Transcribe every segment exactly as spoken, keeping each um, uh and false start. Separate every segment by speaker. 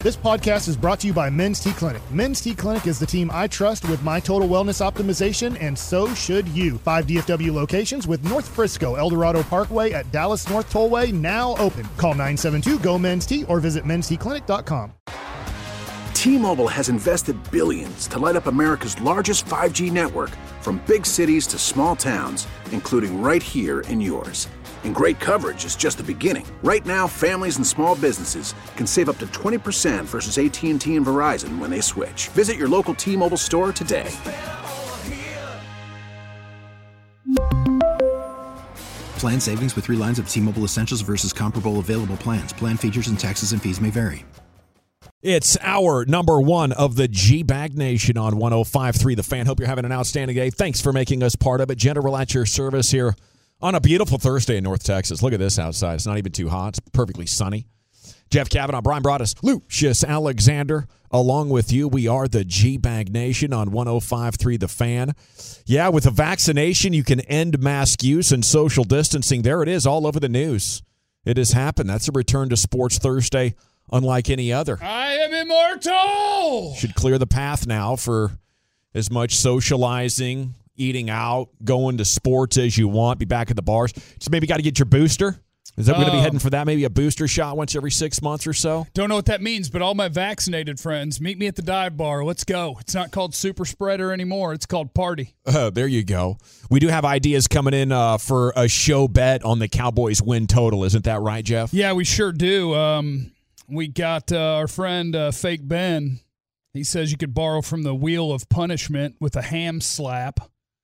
Speaker 1: This podcast is brought to you by Men's T Clinic. Men's T Clinic is the team I trust with my total wellness optimization, and so should you. Five D F W locations with North Frisco, El Dorado Parkway at Dallas North Tollway now open. Call nine seven two, G O, MEN'S T or visit mens t clinic dot com.
Speaker 2: T-Mobile has invested billions to light up America's largest five G network, from big cities to small towns, including right here in yours. And great coverage is just the beginning. Right now, families and small businesses can save up to twenty percent versus A T and T and Verizon when they switch. Visit your local T-Mobile store today.
Speaker 3: Plan savings with three lines of T-Mobile Essentials versus comparable available plans. Plan features and taxes and fees may vary.
Speaker 4: It's our number one of the G-Bag Nation on one oh five point three The Fan. Hope you're having an outstanding day. Thanks for making us part of it. General at your service here on a beautiful Thursday in North Texas. Look at this outside. It's not even too hot. It's perfectly sunny. Jeff Kavanaugh, Brian Broaddus, Lucius Alexander, along with you. We are the G-Bag Nation on one oh five point three The Fan. Yeah, with a vaccination, you can end mask use and social distancing. There it is, all over the news. It has happened. That's a return to Sports Thursday unlike any other.
Speaker 5: I am immortal!
Speaker 4: Should clear the path now for as much socializing, eating out, going to sports as you want, be back at the bars. Just maybe got to get your booster. Is that uh, going to be heading for that? Maybe a booster shot once every six months or so?
Speaker 5: Don't know what that means, but all my vaccinated friends, meet me at the dive bar. Let's go. It's not called Super Spreader anymore. It's called Party.
Speaker 4: Uh, there you go. We do have ideas coming in uh, for a show bet on the Cowboys win total. Isn't that right, Jeff?
Speaker 5: Yeah, we sure do. Um, we got uh, our friend uh, Fake Ben. He says you could borrow from the Wheel of Punishment with a ham slap.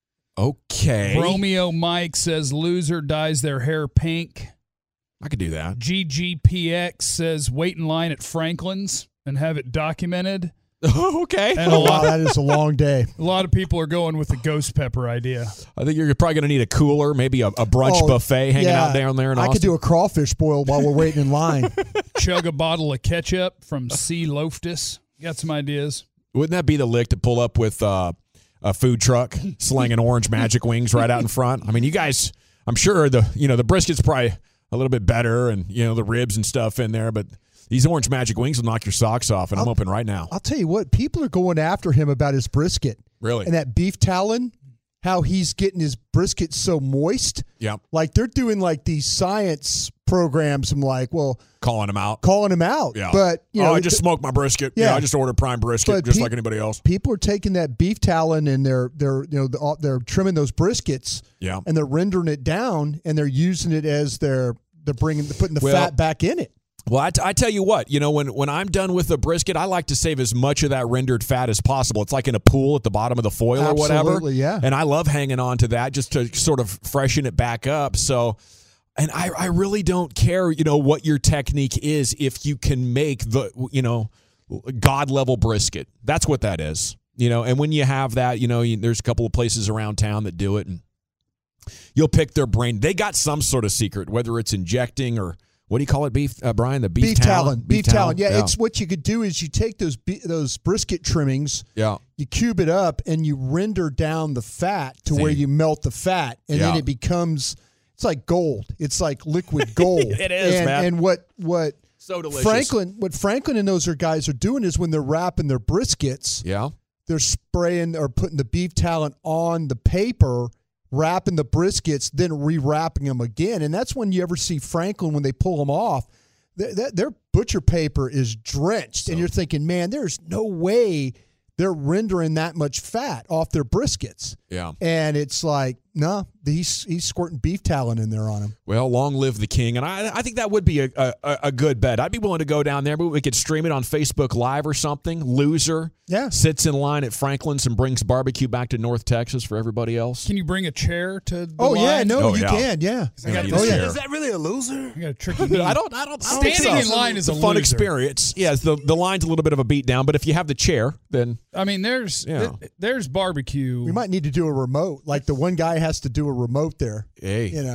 Speaker 4: Okay.
Speaker 5: Romeo Mike says loser dyes their hair pink.
Speaker 4: I could do that.
Speaker 5: G G P X says wait in line at Franklin's and have it documented.
Speaker 4: Oh, okay.
Speaker 5: And a lot,
Speaker 1: wow, that is a long day.
Speaker 5: A lot of people are going with the ghost pepper idea.
Speaker 4: I think you're probably going to need a cooler, maybe a, a brunch oh, buffet hanging
Speaker 6: yeah.
Speaker 4: out down there in
Speaker 6: I
Speaker 4: Austin.
Speaker 6: could do a crawfish boil while we're waiting in line.
Speaker 5: Chug a bottle of ketchup from C. Loftus. Got some ideas.
Speaker 4: Wouldn't that be the lick to pull up with uh, a food truck slinging orange magic wings right out in front? I mean, you guys, I'm sure the you know the brisket's probably a little bit better and, you know, the ribs and stuff in there, but these orange magic wings will knock your socks off, and I'll, I'm open right now.
Speaker 6: I'll tell you what, people are going after him about his brisket.
Speaker 4: Really?
Speaker 6: And that beef talon, how he's getting his brisket so moist.
Speaker 4: Yeah.
Speaker 6: Like, they're doing, like, these science programs. I'm like, well.
Speaker 4: Calling him out.
Speaker 6: Calling him out.
Speaker 4: Yeah.
Speaker 6: But, you
Speaker 4: oh,
Speaker 6: know.
Speaker 4: I just th- smoked my brisket. Yeah. yeah. I just ordered prime brisket just pe- like anybody else.
Speaker 6: People are taking that beef talon and they're, they're you know, they're trimming those briskets.
Speaker 4: Yeah.
Speaker 6: And they're rendering it down, and they're using it as their. They're bringing, putting the well, fat back in it.
Speaker 4: Well, I, t- I tell you what, you know, when, when I'm done with the brisket, I like to save as much of that rendered fat as possible. It's like in a pool at the bottom of the foil
Speaker 6: Absolutely,
Speaker 4: or whatever.
Speaker 6: Absolutely, yeah.
Speaker 4: And I love hanging on to that just to sort of freshen it back up. So, and I, I really don't care, you know, what your technique is if you can make the, you know, God-level brisket. That's what that is, you know. And when you have that, you know, you, there's a couple of places around town that do it, and you'll pick their brain. They got some sort of secret, whether it's injecting or what do you call it, beef, uh, Brian? The beef,
Speaker 6: beef
Speaker 4: talon?
Speaker 6: talon. Beef, beef talon. talon. Yeah, yeah, it's what you could do is you take those those brisket trimmings,
Speaker 4: yeah,
Speaker 6: you cube it up, and you render down the fat to See. where you melt the fat, and yeah. then it becomes it's like gold. It's like liquid gold.
Speaker 4: It is,
Speaker 6: and,
Speaker 4: man.
Speaker 6: And what what
Speaker 4: so delicious.
Speaker 6: Franklin, what Franklin and those are guys are doing is when they're wrapping their briskets,
Speaker 4: yeah,
Speaker 6: they're spraying or putting the beef talon on the paper, wrapping the briskets, then re-wrapping them again. And that's when you ever see Franklin, when they pull them off, th- th- their butcher paper is drenched. So. And you're thinking, man, there's no way they're rendering that much fat off their briskets.
Speaker 4: Yeah.
Speaker 6: And it's like, no, he's he's squirting beef talon in there on him.
Speaker 4: Well, long live the king. And I I think that would be a, a, a good bet. I'd be willing to go down there, but we could stream it on Facebook Live or something. Loser
Speaker 6: yeah.
Speaker 4: sits in line at Franklin's and brings barbecue back to North Texas for everybody else.
Speaker 5: Can you bring a chair to the
Speaker 6: Oh,
Speaker 5: line?
Speaker 6: yeah, no,
Speaker 4: oh,
Speaker 6: you
Speaker 4: yeah.
Speaker 6: can, yeah.
Speaker 5: I got
Speaker 6: oh, yeah.
Speaker 7: Is that really a loser?
Speaker 5: I got a tricky knee.
Speaker 4: I don't, I don't, I don't
Speaker 5: Standing
Speaker 4: think
Speaker 5: in
Speaker 4: so.
Speaker 5: line is
Speaker 4: it's
Speaker 5: a
Speaker 4: a fun
Speaker 5: loser.
Speaker 4: experience. Yes, the, the line's a little bit of a beat down, but if you have the chair, then.
Speaker 5: I mean, there's
Speaker 4: yeah.
Speaker 5: th- there's barbecue.
Speaker 6: We might need to do a remote. Like the one guy has to do a remote there.
Speaker 4: Hey.
Speaker 6: You know.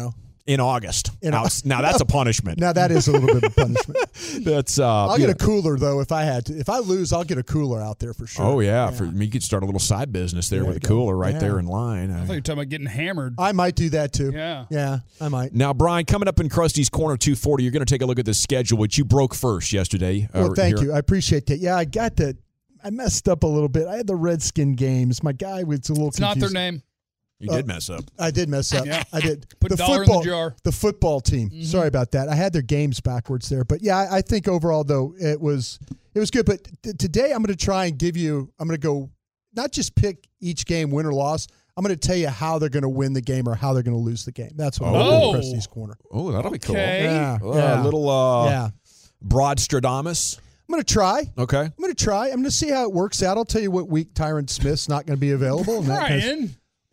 Speaker 4: In August.
Speaker 6: In
Speaker 4: now,
Speaker 6: August.
Speaker 4: now that's a punishment.
Speaker 6: Now that is a little bit of a punishment.
Speaker 4: That's. Uh,
Speaker 6: I'll get
Speaker 4: yeah.
Speaker 6: a cooler though if I had to. If I lose, I'll get a cooler out there for sure.
Speaker 4: Oh yeah,
Speaker 6: yeah.
Speaker 4: for me, you could start a little side business there
Speaker 6: There
Speaker 4: with a
Speaker 6: you go.
Speaker 4: cooler right
Speaker 6: Yeah.
Speaker 4: there in line.
Speaker 5: I thought you were talking about getting hammered.
Speaker 6: I might do that too.
Speaker 5: Yeah.
Speaker 6: Yeah, I might.
Speaker 4: Now, Brian, coming up in Krusty's Corner two forty, you're going to take a look at the schedule, which you broke first yesterday.
Speaker 6: Well,
Speaker 4: uh,
Speaker 6: thank
Speaker 4: here.
Speaker 6: you. I appreciate that. Yeah, I got the. I messed up a little bit. I had the Redskin games. My guy was a little
Speaker 5: It's not
Speaker 6: confused.
Speaker 5: their name.
Speaker 4: You did mess up.
Speaker 6: I did mess up.
Speaker 5: Yeah.
Speaker 6: I did.
Speaker 5: Put a
Speaker 6: the
Speaker 5: dollar in
Speaker 6: football,
Speaker 5: the jar.
Speaker 6: The football team.
Speaker 5: Mm-hmm.
Speaker 6: Sorry about that. I had their games backwards there, but yeah, I, I think overall though it was it was good. But t- today I'm going to try and give you. I'm going to go not just pick each game win or loss. I'm going to tell you how they're going to win the game or how they're going to lose the game. That's what I'm
Speaker 5: Oh.
Speaker 6: going to do in Krusty's Corner.
Speaker 4: Oh, that'll be cool.
Speaker 5: Okay.
Speaker 6: Yeah,
Speaker 4: Uh,
Speaker 6: yeah.
Speaker 4: A little uh,
Speaker 6: yeah.
Speaker 4: broad Stradamus.
Speaker 6: I'm going to try.
Speaker 4: Okay.
Speaker 6: I'm going to try. I'm going to see how it works out. I'll tell you what week Tyron Smith's not going to be available. And that kind of-
Speaker 5: Brian,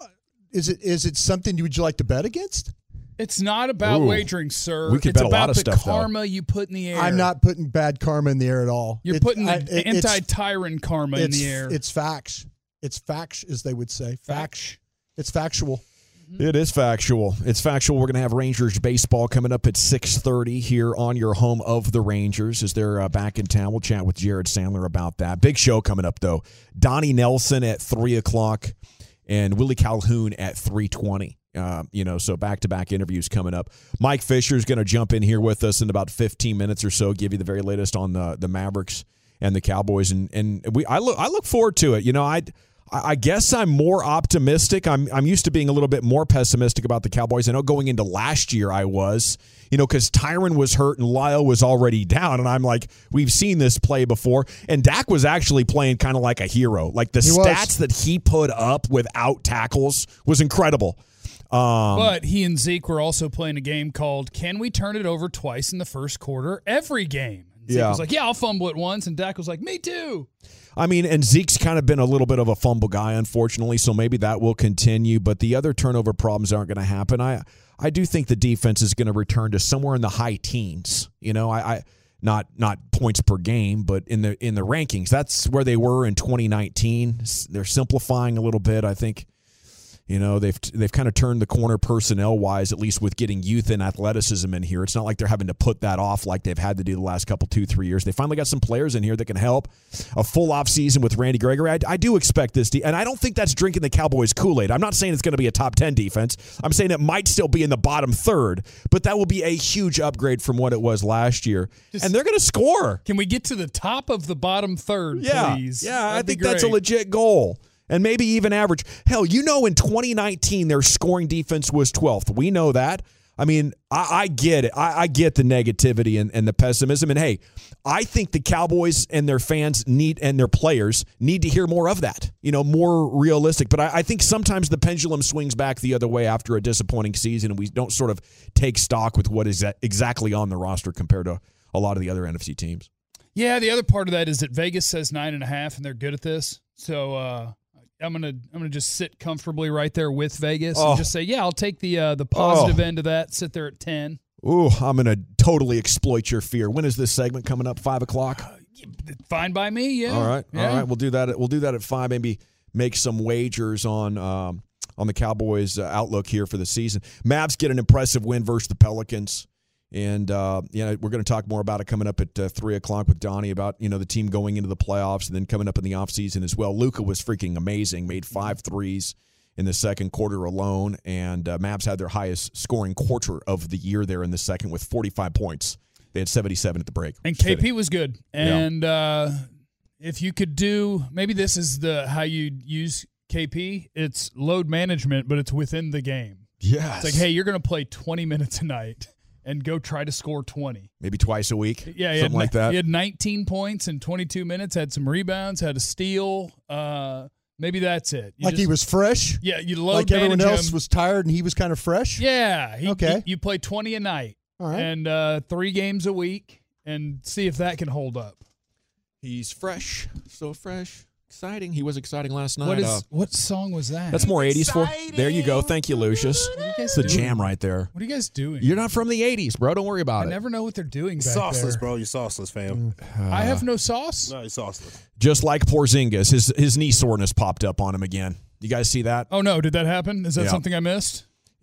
Speaker 6: is it is it something you would you like to bet against?
Speaker 5: it's not about
Speaker 4: Ooh.
Speaker 5: wagering, sir.
Speaker 4: We could
Speaker 5: it's
Speaker 4: bet a
Speaker 5: about
Speaker 4: lot of
Speaker 5: the
Speaker 4: stuff, though.
Speaker 5: karma you put in the air.
Speaker 6: I'm not putting bad karma in the air at all.
Speaker 5: You're
Speaker 6: It-
Speaker 5: putting the
Speaker 6: I- it- it's-
Speaker 5: anti-tyrant karma in
Speaker 6: it's,
Speaker 5: the air.
Speaker 6: It's facts. It's facts, as they would say. Facts. It's factual.
Speaker 4: It is factual. It's factual. We're going to have Rangers baseball coming up at six thirty here on your home of the Rangers as they're uh, back in town. We'll chat with Jared Sandler about that. Big show coming up, though. Donnie Nelson at three o'clock and Willie Calhoun at three twenty. Uh, you know, so back-to-back interviews coming up. Mike Fisher is going to jump in here with us in about fifteen minutes or so, give you the very latest on the, the Mavericks and the Cowboys. And and we I look I look forward to it. You know, I I guess I'm more optimistic. I'm I'm used to being a little bit more pessimistic about the Cowboys. I know going into last year I was, you know, because Tyron was hurt and Lyle was already down. And I'm like, we've seen this play before. And Dak was actually playing kind of like a hero. Like the
Speaker 6: He was.
Speaker 4: stats that he put up without tackles was incredible. Um,
Speaker 5: But he and Zeke were also playing a game called Can We Turn It Over Twice in the First Quarter Every Game? And Zeke
Speaker 4: Yeah.
Speaker 5: was like, yeah, I'll fumble it once. And Dak was like, me too.
Speaker 4: I mean, and Zeke's kind of been a little bit of a fumble guy, unfortunately, so maybe that will continue. But the other turnover problems aren't going to happen. I I do think the defense is going to return to somewhere in the high teens. You know, I, I not not points per game, but in the in the rankings, that's where they were in twenty nineteen. They're simplifying a little bit, I think. You know, they've they've kind of turned the corner personnel-wise, at least with getting youth and athleticism in here. It's not like they're having to put that off like they've had to do the last couple, two, three years. They finally got some players in here that can help. A full offseason with Randy Gregory. I, I do expect this. De- and I don't think that's drinking the Cowboys' Kool-Aid. I'm not saying it's going to be a top ten defense. I'm saying it might still be in the bottom third, but that will be a huge upgrade from what it was last year.
Speaker 5: Just-
Speaker 4: and they're going to score.
Speaker 5: Can we get to the top of the bottom third,
Speaker 4: Yeah,
Speaker 5: please?
Speaker 4: yeah, I
Speaker 5: That'd be
Speaker 4: think that's a
Speaker 5: great.
Speaker 4: legit goal. And maybe even average. Hell, you know, in twenty nineteen, their scoring defense was twelfth. We know that. I mean, I, I get it. I, I get the negativity and, and the pessimism. And hey, I think the Cowboys and their fans need and their players need to hear more of that. You know, more realistic. But I, I think sometimes the pendulum swings back the other way after a disappointing season, and we don't sort of take stock with what is exactly on the roster compared to a lot of the other N F C teams.
Speaker 5: Yeah, the other part of that is that Vegas says nine and a half, and they're good at this. So uh, I'm gonna I'm gonna just sit comfortably right there with Vegas
Speaker 4: Oh.
Speaker 5: and just say, yeah, I'll take the uh, the positive
Speaker 4: Oh.
Speaker 5: end of that. Sit there at ten.
Speaker 4: Ooh, I'm going to totally exploit your fear. When is this segment coming up? Five o'clock?
Speaker 5: Fine by me. Yeah.
Speaker 4: All right,
Speaker 5: Yeah.
Speaker 4: all right. We'll do that. At, we'll do that at five. Maybe make some wagers on um, on the Cowboys' uh, outlook here for the season. Mavs get an impressive win versus the Pelicans, and uh, you know we're going to talk more about it coming up at uh, three o'clock with Donnie about you know the team going into the playoffs and then coming up in the offseason as well. Luka was freaking amazing. Made five threes in the second quarter alone, and uh, Mavs had their highest scoring quarter of the year there in the second with forty-five points. They had seventy-seven at the break.
Speaker 5: And
Speaker 4: It's
Speaker 5: K P
Speaker 4: fitting.
Speaker 5: was good. And uh, if you could do, maybe this is the how you use K P. It's load management, but it's within the game.
Speaker 4: Yes.
Speaker 5: It's like, hey, you're going to play twenty minutes a night and go try to score twenty.
Speaker 4: Maybe twice a week.
Speaker 5: Yeah, he
Speaker 4: something
Speaker 5: had,
Speaker 4: like that.
Speaker 5: He had nineteen points in twenty-two minutes, had some rebounds, had a steal. Uh, maybe that's it. You
Speaker 6: Like he
Speaker 5: just-
Speaker 6: was fresh?
Speaker 5: Yeah, you load
Speaker 6: Like everyone
Speaker 5: manage
Speaker 6: else
Speaker 5: him.
Speaker 6: was tired and he was kind of fresh?
Speaker 5: Yeah. He,
Speaker 6: Okay.
Speaker 5: he- you play twenty a night.
Speaker 6: All right.
Speaker 5: And uh, three games a week and see if that can hold up.
Speaker 4: He's fresh, so fresh, exciting. He was exciting last night.
Speaker 5: What is
Speaker 4: Uh,
Speaker 5: what song was that?
Speaker 4: that's more eighties for. There you go. Thank you, Lucius.
Speaker 5: What are you guys
Speaker 4: It's a
Speaker 5: doing?
Speaker 4: jam right there.
Speaker 5: What are you guys doing?
Speaker 4: You're not from the eighties, bro. Don't worry about
Speaker 5: I
Speaker 4: it.
Speaker 5: never know what they're doing back
Speaker 7: Sauceless,
Speaker 5: there.
Speaker 7: bro. You're sauceless, fam.
Speaker 5: I have no sauce.
Speaker 7: No, you're sauceless.
Speaker 4: Just like Porzingis, his his knee soreness popped up on him again. You guys see that?
Speaker 5: Oh no, did that happen? Is that
Speaker 4: Yeah.
Speaker 5: something I missed?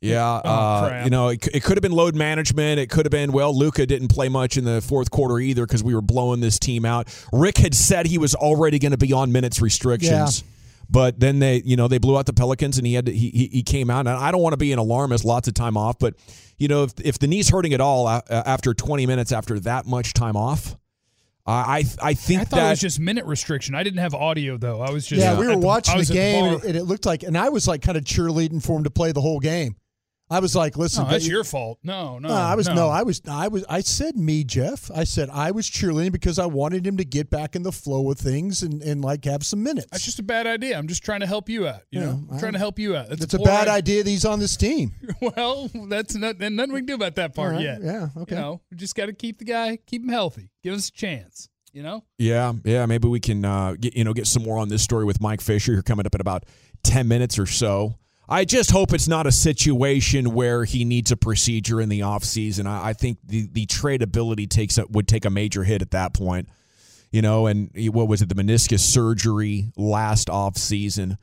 Speaker 4: Yeah,
Speaker 5: Oh,
Speaker 4: uh,
Speaker 5: crap.
Speaker 4: you know, it, it could have been load management. It could have been, well, Luka didn't play much in the fourth quarter either because we were blowing this team out. Rick had said he was already going to be on minutes restrictions.
Speaker 6: Yeah.
Speaker 4: But then they, you know, they blew out the Pelicans, and he had to, he he came out. And I don't want to be an alarmist, lots of time off, but you know, if if the knee's hurting at all uh, after twenty minutes after that much time off, uh, I I think
Speaker 5: I thought
Speaker 4: that
Speaker 5: it was just minute restriction. I didn't have audio though. I was just
Speaker 6: Yeah, we were
Speaker 5: at the-
Speaker 6: watching
Speaker 5: I was
Speaker 6: the
Speaker 5: at
Speaker 6: game,
Speaker 5: bar.
Speaker 6: and, and it looked like, and I was like kind of cheerleading for him to play the whole game. I was like, listen,
Speaker 5: No, that's
Speaker 6: but-
Speaker 5: your fault. No, no,
Speaker 6: No, I was
Speaker 5: no.
Speaker 6: no. I was I was I said me, Jeff. I said I was cheerleading because I wanted him to get back in the flow of things and, and like have some minutes.
Speaker 5: That's just a bad idea. I'm just trying to help you out. You
Speaker 6: Yeah,
Speaker 5: know, I'm
Speaker 6: I-
Speaker 5: trying to help you out. That's
Speaker 6: it's a
Speaker 5: poor
Speaker 6: bad
Speaker 5: idea.
Speaker 6: idea that he's on this team.
Speaker 5: Well, that's not, and nothing we can do about that part
Speaker 6: All right,
Speaker 5: yet.
Speaker 6: yeah, okay.
Speaker 5: You know, we just got to keep the guy, keep him healthy, give us a chance. You know.
Speaker 4: Yeah, yeah. Maybe we can uh, get you know get some more on this story with Mike Fisher. You're coming up in about ten minutes or so. I just hope it's not a situation where he needs a procedure in the offseason. I, I think the the tradability takes a, would take a major hit at that point. You know, and what was it? The meniscus surgery last offseason.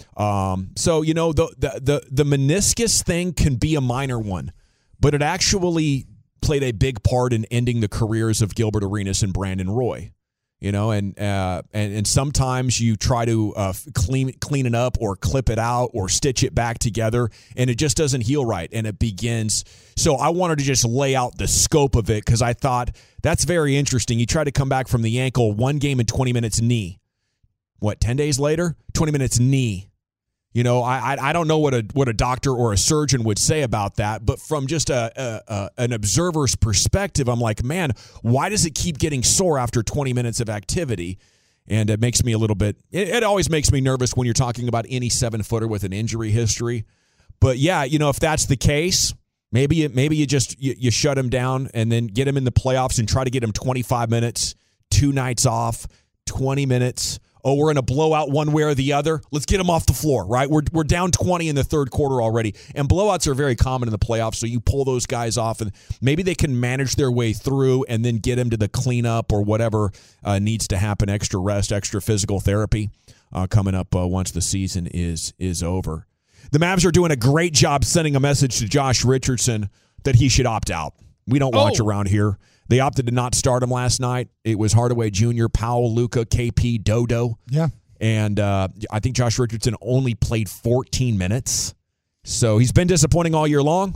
Speaker 4: Um, so you know the, the the the meniscus thing can be a minor one, but it actually played a big part in ending the careers of Gilbert Arenas and Brandon Roy. You know, and uh, and and sometimes you try to uh, clean clean it up or clip it out or stitch it back together, and it just doesn't heal right, and it begins. So I wanted to just lay out the scope of it because I thought that's very interesting. You try to come back from the ankle, one game in twenty minutes knee. What, ten days later? twenty minutes knee. You know, I I don't know what a what a doctor or a surgeon would say about that, but from just a, a, a an observer's perspective, I'm like, man, why does it keep getting sore after twenty minutes of activity? And it makes me a little bit. It, it always makes me nervous when you're talking about any seven footer with an injury history. But yeah, you know, if that's the case, maybe it, maybe you just you, you shut him down and then get him in the playoffs and try to get him twenty-five minutes, two nights off, twenty minutes. Oh, we're in a blowout one way or the other. Let's get them off the floor, right? We're we're down twenty in the third quarter already. And blowouts are very common in the playoffs, so you pull those guys off, and maybe they can manage their way through and then get them to the cleanup or whatever uh, needs to happen, extra rest, extra physical therapy uh, coming up uh, once the season is is over. The Mavs are doing a great job sending a message to Josh Richardson that he should opt out. We don't watch
Speaker 5: Oh.
Speaker 4: around here. They opted to not start him last night. It was Hardaway Junior, Powell, Luka, K P, Dodo.
Speaker 6: Yeah.
Speaker 4: And uh, I think Josh Richardson only played fourteen minutes. So he's been disappointing all year long.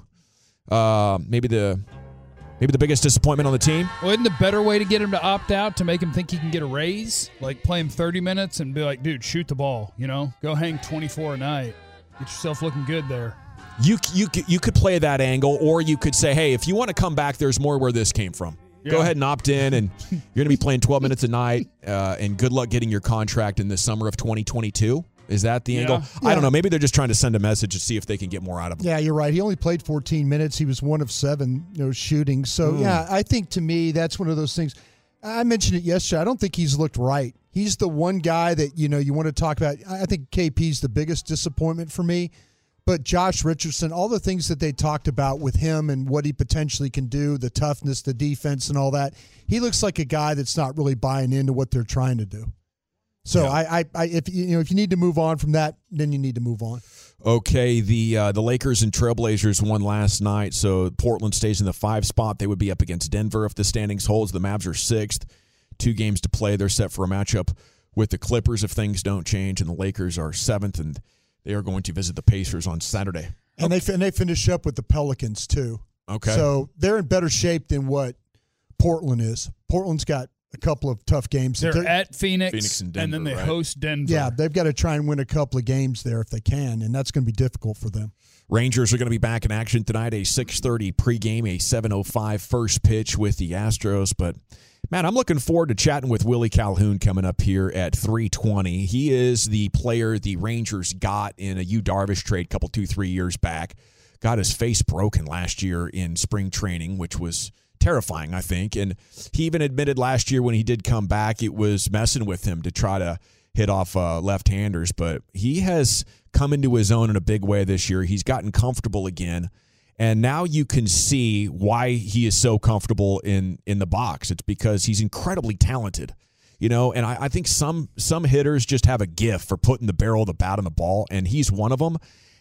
Speaker 4: Uh, maybe the maybe the biggest disappointment on the team.
Speaker 5: Well, isn't the better way to get him to opt out to make him think he can get a raise? Like play him thirty minutes and be like, dude, shoot the ball. You know, go hang twenty-four a night. Get yourself looking good there.
Speaker 4: You you you could play that angle, or you could say, hey, if you want to come back, there's more where this came from.
Speaker 5: Yeah.
Speaker 4: Go ahead and opt in, and you're going to be playing twelve minutes a night, uh, and good luck getting your contract in the summer of twenty twenty-two. Is that the
Speaker 5: Yeah.
Speaker 4: angle? I don't know. Maybe they're just trying to send a message to see if they can get more out of him.
Speaker 6: Yeah, you're right. He only played fourteen minutes. He was one of seven, you know, shooting. So yeah, I think to me that's one of those things. I mentioned it yesterday. I don't think he's looked right. He's the one guy that you know you want to talk about. I think K P's the biggest disappointment for me. But Josh Richardson, all the things that they talked about with him and what he potentially can do, the toughness, the defense, and all that, he looks like a guy that's not really buying into what they're trying to do. So
Speaker 4: Yeah.
Speaker 6: I, I, I, if you know, if you need to move on from that, then you need to move on.
Speaker 4: Okay, the uh, the Lakers and Trailblazers won last night, so Portland stays in the five spot. They would be up against Denver if the standings holds. The Mavs are sixth, two games to play. They're set for a matchup with the Clippers if things don't change, and the Lakers are seventh, and they are going to visit the Pacers on Saturday.
Speaker 6: And they and they finish up with the Pelicans too.
Speaker 4: Okay.
Speaker 6: So they're in better shape than what Portland is. Portland's got a couple of tough games.
Speaker 5: They're,
Speaker 6: They're-
Speaker 5: at Phoenix,
Speaker 4: Phoenix and
Speaker 5: and then
Speaker 4: Denver,
Speaker 5: they
Speaker 4: right?
Speaker 5: host Denver.
Speaker 6: yeah, they've got to try and win a couple of games there if they can, and that's going to be difficult for them.
Speaker 4: Rangers are going to be back in action tonight, a six thirty pregame, a seven oh five first pitch with the Astros. But, man, I'm looking forward to chatting with Willie Calhoun coming up here at three twenty. He is the player the Rangers got in a Yu Darvish trade a couple, two, three years back. Got his face broken last year in spring training, which was terrifying, I think. And he even admitted last year when he did come back, it was messing with him to try to hit off uh, left-handers. But he has come into his own in a big way this year. He's gotten comfortable again. And now you can see why he is so comfortable in, in the box. It's because he's incredibly talented. You know, and I, I think some some hitters just have a gift for putting the barrel of the bat on the ball, and he's one of them.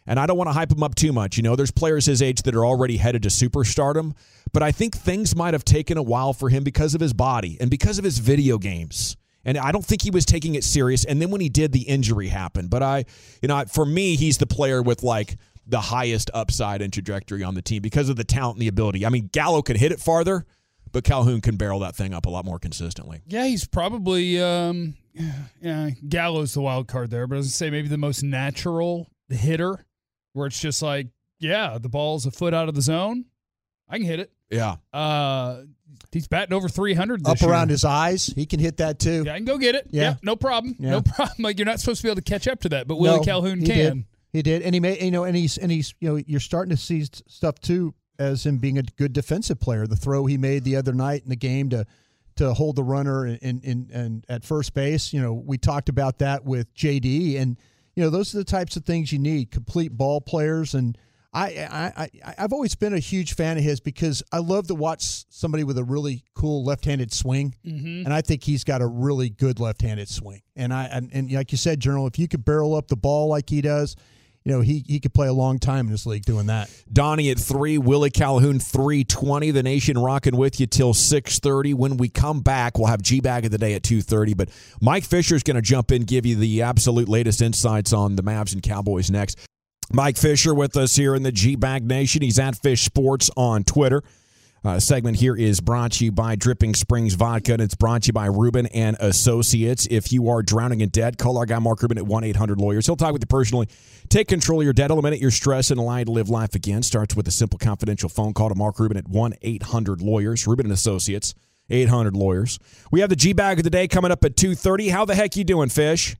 Speaker 4: And I don't want to hype him up too much. You know, there's players his age that are already headed to superstardom, but I think things might have taken a while for him because of his body and because of his video games. And I don't think he was taking it serious. And then when he did, the injury happened. But I, you know, for me, he's the player with like the highest upside and trajectory on the team because of the talent and the ability. I mean, Gallo can hit it farther, but Calhoun can barrel that thing up a lot more consistently.
Speaker 5: Yeah, he's probably um, yeah, Gallo's the wild card there, but I was going to say maybe the most natural hitter where it's just like, yeah, the ball's a foot out of the zone. I can hit it.
Speaker 4: Yeah.
Speaker 5: Uh, he's batting over three hundred this
Speaker 6: Up around
Speaker 5: year.
Speaker 6: his eyes. He can hit that too.
Speaker 5: Yeah, I can go get it.
Speaker 6: Yeah.
Speaker 5: Yeah, no problem.
Speaker 6: Yeah.
Speaker 5: No problem. Like, you're not supposed to be able to catch up to that, but Willie
Speaker 6: No,
Speaker 5: Calhoun
Speaker 6: he
Speaker 5: can.
Speaker 6: Did. He did. And he made, you know, and he's, and he's, you know, you're starting to see stuff too as him being a good defensive player. The throw he made the other night in the game to, to hold the runner in, in, in at first base. You know, we talked about that with J D, and, you know, those are the types of things you need, complete ball players. And I, I, I, I've always been a huge fan of his because I love to watch somebody with a really cool left-handed swing,
Speaker 5: Mm-hmm.
Speaker 6: and I think he's got a really good left-handed swing. And I, and, and like you said, General, if you could barrel up the ball like he does, you know, he he could play a long time in this league doing that.
Speaker 4: Donnie at three, Willie Calhoun three twenty. The Nation rocking with you till six thirty. When we come back, we'll have G-Bag of the Day at two thirty. But Mike Fisher's going to jump in, give you the absolute latest insights on the Mavs and Cowboys next. Mike Fisher with us here in the G-Bag Nation. He's at Fish Sports on Twitter. Uh, segment here is brought to you by Dripping Springs Vodka, and it's brought to you by Rubin and Associates. If you are drowning in debt, call our guy Mark Rubin at one eight hundred lawyers. He'll talk with you personally. Take control of your debt, eliminate your stress, and allow you to live life again. Starts with a simple confidential phone call to Mark Rubin at one eight hundred lawyers. Rubin and Associates, eight hundred lawyers. We have the G-Bag of the Day coming up at two thirty. How the heck you doing, Fish?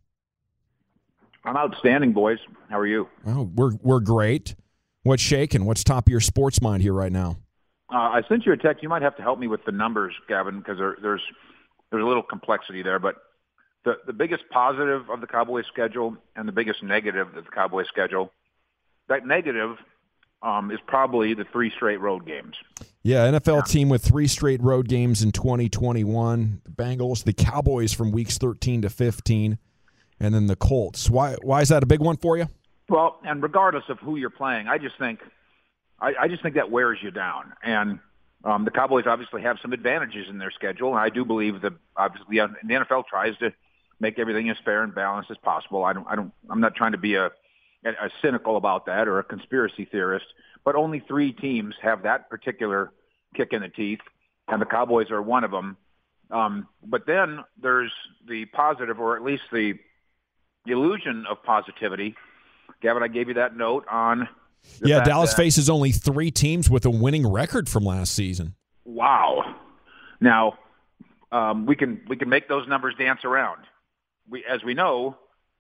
Speaker 7: I'm outstanding, boys. How are you?
Speaker 4: Oh, we're we're great. What's shaking? What's top of your sports mind here right now?
Speaker 7: Uh, I sent you a text. You might have to help me with the numbers, Gavin, because there, there's there's a little complexity there. But the the biggest positive of the Cowboys schedule and the biggest negative of the Cowboys schedule, that negative um, is probably the three straight road games.
Speaker 4: Yeah, N F L yeah. team with three straight road games in twenty twenty-one. The Bengals, the Cowboys from weeks thirteen to fifteen, and then the Colts. Why why is that a big one for you?
Speaker 7: Well, and regardless of who you're playing, I just think I, I just think that wears you down. And um, the Cowboys obviously have some advantages in their schedule, and I do believe that obviously the N F L tries to make everything as fair and balanced as possible. I don't, I don't, I'm not trying to be a, a cynical about that or a conspiracy theorist, but only three teams have that particular kick in the teeth, and the Cowboys are one of them. Um, but then there's the positive, or at least the illusion of positivity. Gavin, I gave you that note on.
Speaker 4: Yeah, Dallas
Speaker 7: that,
Speaker 4: faces only three teams with a winning record from last season.
Speaker 7: Wow. Now, um, we can we can make those numbers dance around. We, as we know,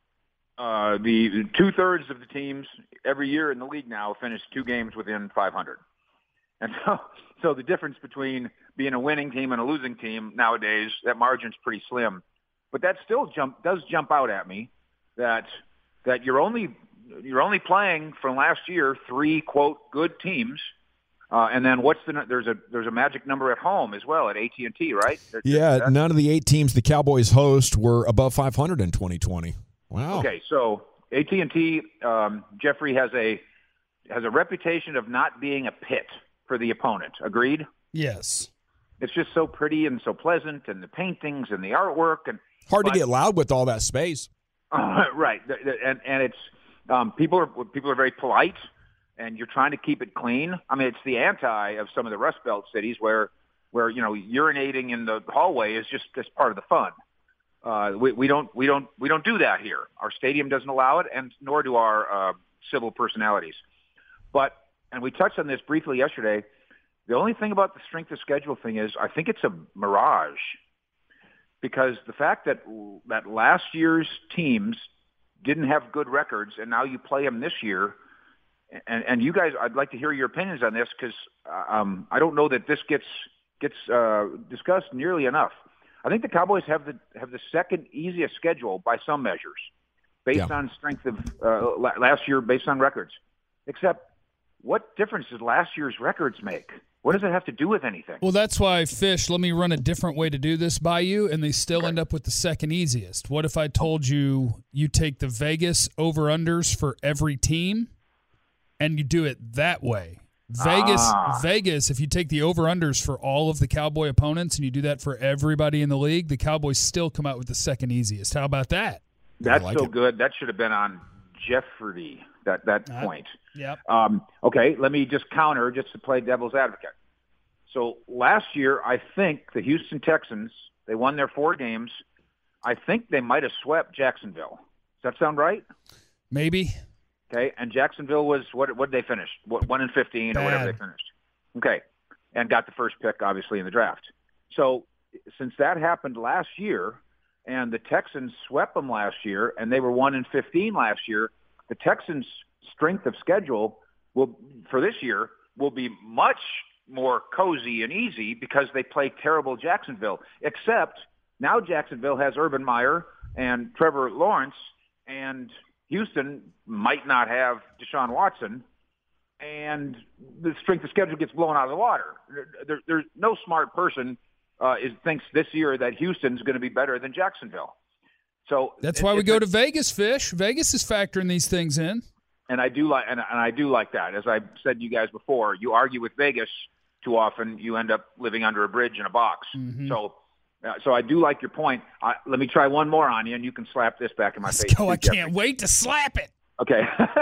Speaker 7: uh, the two thirds of the teams every year in the league now finish two games within five hundred, and so so the difference between being a winning team and a losing team nowadays, that margin's pretty slim. But that still jump does jump out at me that that you're only you're only playing from last year three quote good teams. Uh, and then what's the there's a there's a magic number at home as well at A T and T, right? There's,
Speaker 4: yeah, none of the eight teams the Cowboys host were above five hundred in twenty twenty. Wow.
Speaker 7: Okay, so A T and T, um, Jeffrey has a has a reputation of not being a pit for the opponent. Agreed?
Speaker 5: Yes.
Speaker 7: It's just so pretty and so pleasant, and the paintings and the artwork, and
Speaker 4: hard
Speaker 7: but,
Speaker 4: to get loud with all that space.
Speaker 7: Uh, right, and and it's um, people are people are very polite. And you're trying to keep it clean. I mean, it's the anti of some of the Rust Belt cities where, where you know, urinating in the hallway is just, just part of the fun. Uh, we, we don't we don't we don't do that here. Our stadium doesn't allow it, and nor do our uh, civil personalities. But and we touched on this briefly yesterday. The only thing about the strength of schedule thing is I think it's a mirage, because the fact that that last year's teams didn't have good records, and now you play them this year. And, and you guys, I'd like to hear your opinions on this, because um, I don't know that this gets gets uh, discussed nearly enough. I think the Cowboys have the have the second easiest schedule by some measures, based
Speaker 4: yeah. on
Speaker 7: strength of uh, last year, based on records. Except, what difference did last year's records make? What does it have to do with anything?
Speaker 5: Well, that's why, Fish, let me run a different way to do this by you, and they still
Speaker 7: okay.
Speaker 5: end up with the second easiest. What if I told you you take the Vegas over-unders for every team, and you do it that way. Vegas,
Speaker 7: Ah.
Speaker 5: Vegas. If you take the over/unders for all of the Cowboy opponents and you do that for everybody in the league, the Cowboys still come out with the second easiest. How about that?
Speaker 7: That's
Speaker 4: like
Speaker 7: so
Speaker 4: it.
Speaker 7: good. That should have been on Jeopardy, that, that
Speaker 5: Uh,
Speaker 7: point.
Speaker 5: Yep.
Speaker 7: Um, okay, let me just counter just to play devil's advocate. So last year, I think the Houston Texans, they won their four games. I think they might have swept Jacksonville. Does that sound right?
Speaker 5: Maybe.
Speaker 7: Okay, and Jacksonville was, what What did they finish? What, one and fifteen or whatever
Speaker 5: Bad.
Speaker 7: they finished. Okay, and got the first pick, obviously, in the draft. So since that happened last year, and the Texans swept them last year, and they were one and fifteen last year, the Texans' strength of schedule will for this year will be much more cozy and easy because they play terrible Jacksonville. Except now Jacksonville has Urban Meyer and Trevor Lawrence, and Houston might not have Deshaun Watson, and the strength of schedule gets blown out of the water. There, there's no smart person uh, is, thinks this year that Houston's going to be better than Jacksonville. So
Speaker 5: That's
Speaker 7: it-
Speaker 5: why we
Speaker 7: it's
Speaker 5: go
Speaker 7: a-
Speaker 5: to Vegas, Fish. Vegas is factoring these things in.
Speaker 7: and I do like and, and I do like that. As I've said to you guys before, you argue with Vegas too often, you end up living under a bridge in a box.
Speaker 5: Mm-hmm.
Speaker 7: So, uh, so I do like your point. I, let me try one more on you, and you can slap this back in my
Speaker 5: Let's
Speaker 7: face.
Speaker 5: go.
Speaker 7: too,
Speaker 5: I
Speaker 7: Jeffrey.
Speaker 5: can't wait to slap it.
Speaker 7: Okay.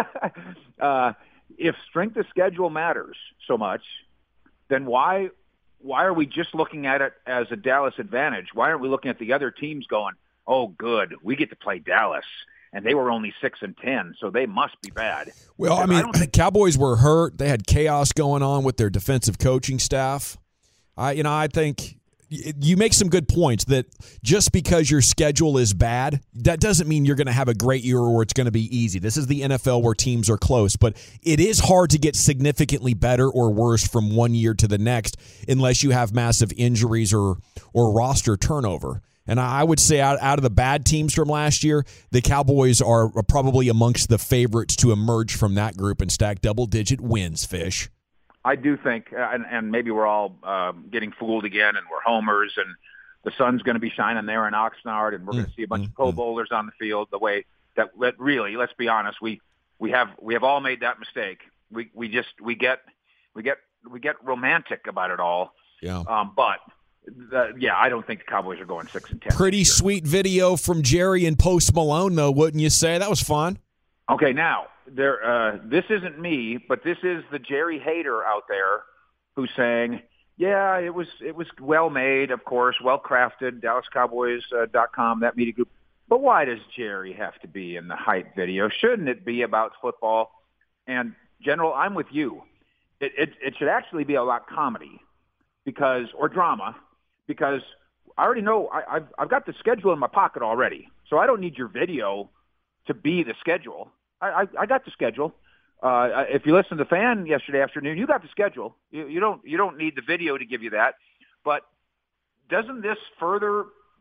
Speaker 7: uh, if strength of schedule matters so much, then why why are we just looking at it as a Dallas advantage? Why aren't we looking at the other teams going, oh, good, we get to play Dallas, and they were only six and ten, so they must be bad.
Speaker 4: Well, I
Speaker 7: Because
Speaker 4: mean,
Speaker 7: don't think-
Speaker 4: Cowboys were hurt. They had chaos going on with their defensive coaching staff. I, you know, I think y- you make some good points that just because your schedule is bad, that doesn't mean you're going to have a great year or it's going to be easy. This is the N F L where teams are close, but it is hard to get significantly better or worse from one year to the next unless you have massive injuries or or roster turnover. And I would say out, out of the bad teams from last year, the Cowboys are probably amongst the favorites to emerge from that group and stack double-digit wins, Fish.
Speaker 7: I do think, uh, and, and maybe we're all um, getting fooled again, and we're homers, and the sun's going to be shining there in Oxnard, and we're going to see a bunch
Speaker 4: mm,
Speaker 7: of Pro
Speaker 4: mm.
Speaker 7: Bowlers on the field. The way that, that really, let's be honest, we we have we have all made that mistake. We we just we get we get we get romantic about it all.
Speaker 4: Yeah.
Speaker 7: Um, but the, yeah, I don't think the Cowboys are going six and ten.
Speaker 4: Pretty
Speaker 7: this year.
Speaker 4: sweet video from Jerry and Post Malone, though, wouldn't you say? That was fun.
Speaker 7: Okay, now there. Uh, this isn't me, but this is the Jerry hater out there who's saying, "Yeah, it was it was well made, of course, well crafted." Dallas Cowboys dot com, that media group. But why does Jerry have to be in the hype video? Shouldn't it be about football? And General, I'm with you. It it, it should actually be about comedy, because or drama, because I already know I, I've I've got the schedule in my pocket already, so I don't need your video to be the schedule. I, I, I got the schedule. Uh, if you listen to the Fan yesterday afternoon, you got the schedule. You, you don't you don't need the video to give you that. But doesn't this further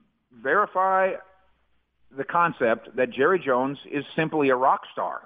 Speaker 7: verify the concept that Jerry Jones is simply a rock star?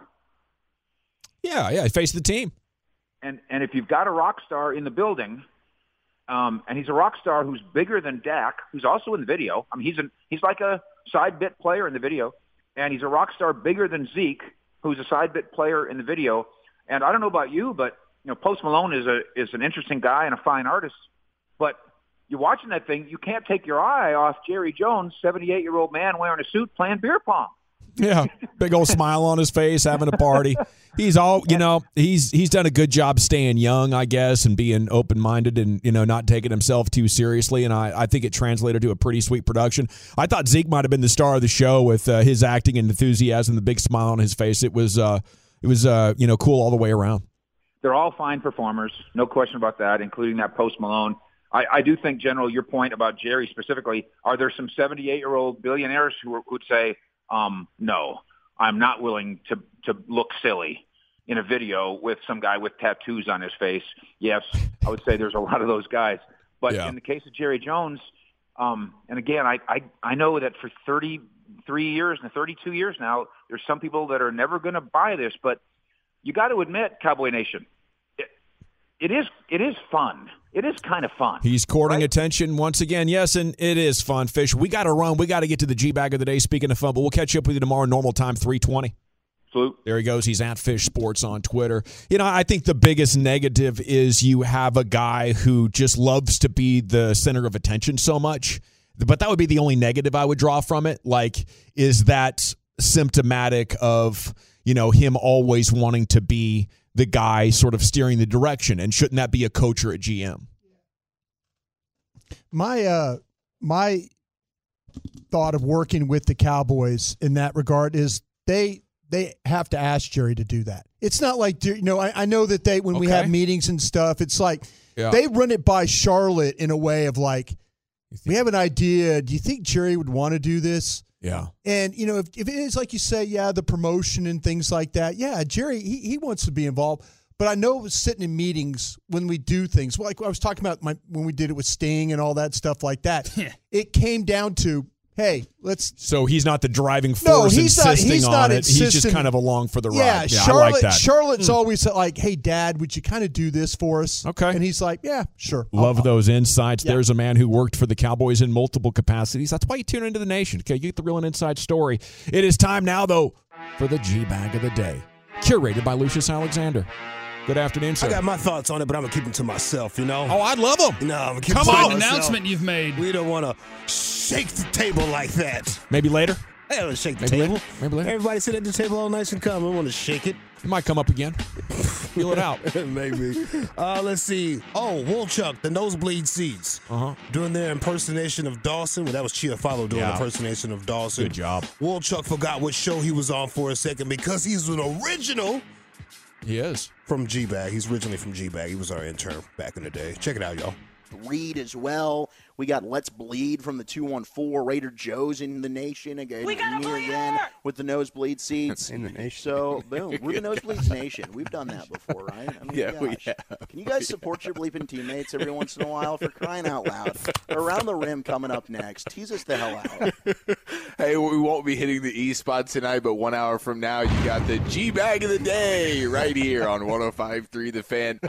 Speaker 4: Yeah, yeah, face the team.
Speaker 7: And and if you've got a rock star in the building, um, and he's a rock star who's bigger than Dak, who's also in the video. I mean, he's an, he's like a side bit player in the video, and he's a rock star bigger than Zeke, who's a side bit player in the video. And I don't know about you, but you know, Post Malone is a is an interesting guy and a fine artist. But you're watching that thing, you can't take your eye off Jerry Jones, seventy-eight-year-old man wearing a suit playing beer pong.
Speaker 4: Yeah, big old smile on his face, having a party. He's all, you know, he's he's done a good job staying young, I guess, and being open-minded and, you know, not taking himself too seriously. And I, I think it translated to a pretty sweet production. I thought Zeke might have been the star of the show with uh, his acting and enthusiasm, the big smile on his face. It was, uh, it was, uh, you know, cool all the way around.
Speaker 7: They're all fine performers, no question about that, including that Post Malone. I, I do think, General, your point about Jerry specifically, are there some seventy-eight-year-old billionaires who would say, um, no, I'm not willing to, to look silly in a video with some guy with tattoos on his face? Yes, I would say there's a lot of those guys. But
Speaker 4: Yeah.
Speaker 7: in the case of Jerry Jones, um, and again, I, I, I know that for thirty-three years and thirty-two years now, there's some people that are never going to buy this, but you got to admit, Cowboy Nation, it, it is it is fun. It is kind of fun.
Speaker 4: He's courting
Speaker 7: right?
Speaker 4: attention once again. Yes, and it is fun, Fish. We got to run. We got to get to the G-Bag of the day, speaking of fun, but we'll catch up with you tomorrow, normal time, three twenty.
Speaker 7: Salute.
Speaker 4: There he goes. He's at Fish Sports on Twitter. You know, I think the biggest negative is you have a guy who just loves to be the center of attention so much. But that would be the only negative I would draw from it. Like, is that symptomatic of, you know, him always wanting to be the guy sort of steering the direction? And shouldn't that be a coach or a G M?
Speaker 6: My, uh, my thought of working with the Cowboys in that regard is they – they have to ask Jerry to do that. It's not like, you know, I, I know that they, when okay. we have meetings and stuff, it's like yeah. they run it by Charlotte in a way of like, we have an idea. Do you think Jerry would want to do this?
Speaker 4: Yeah.
Speaker 6: And, you know, if, if it is like you say, yeah, the promotion and things like that, yeah, Jerry, he, he wants to be involved. But I know sitting in meetings when we do things, like I was talking about my, when we did it with Sting and all that stuff like that, it came down to, hey, let's.
Speaker 4: So he's not the driving force
Speaker 6: no, he's
Speaker 4: insisting
Speaker 6: not, he's
Speaker 4: on
Speaker 6: not
Speaker 4: it.
Speaker 6: insisting.
Speaker 4: He's just kind of along for the ride.
Speaker 6: Yeah,
Speaker 4: Yeah,
Speaker 6: Charlotte,
Speaker 4: I like that.
Speaker 6: Charlotte's
Speaker 4: mm.
Speaker 6: always like, hey, Dad, would you kind of do this for us?
Speaker 4: Okay.
Speaker 6: And he's like, yeah, sure.
Speaker 4: Love
Speaker 6: I'll,
Speaker 4: those insights.
Speaker 6: Yeah.
Speaker 4: There's a man who worked for the Cowboys in multiple capacities. That's why you tune into the Nation. Okay, you get the real and inside story. It is time now, though, for the G-Bag of the Day, curated by Lucius Alexander. Good afternoon, sir.
Speaker 8: I got my thoughts on it, but I'm going to keep them to myself, you know?
Speaker 4: Oh, I'd love them.
Speaker 8: No, I'm going to keep
Speaker 5: Come
Speaker 8: them to
Speaker 5: on,
Speaker 8: myself.
Speaker 5: announcement you've made.
Speaker 8: We don't want to shake the table like that.
Speaker 4: Maybe later?
Speaker 8: Hey, let's shake the
Speaker 4: Maybe
Speaker 8: table.
Speaker 4: Later. Maybe later.
Speaker 8: Everybody sit at the table all nice and calm. I want to shake it.
Speaker 4: It might come up again. Feel it out.
Speaker 8: Maybe. Uh, let's see. Oh, Wolchuk, the nosebleed seats.
Speaker 4: Uh-huh.
Speaker 8: Doing their impersonation of Dawson. Well, that was Chiafalo doing
Speaker 4: yeah.
Speaker 8: the impersonation of Dawson.
Speaker 4: Good job.
Speaker 8: Wolchuk forgot what show he was on for a second because he's an original.
Speaker 4: He is.
Speaker 8: From G-Bag. He's originally from G-Bag. He was our intern back in the day. Check it out, y'all.
Speaker 9: Reed as well. We got Let's Bleed from the two one four. Raider Joe's in the Nation again. We got here again with the nosebleed seats.
Speaker 10: In the Nation.
Speaker 9: So, boom. We're the Nosebleeds Nation. We've done that before, right? I mean,
Speaker 10: yeah,
Speaker 9: gosh.
Speaker 10: we have.
Speaker 9: Can you guys support your bleeping teammates every once in a while for crying out loud? Around the Rim coming up next. Tease us the hell out.
Speaker 10: Hey, we won't be hitting the E spot tonight, but one hour from now, you got the G-Bag of the Day right here on one oh five point three The Fan.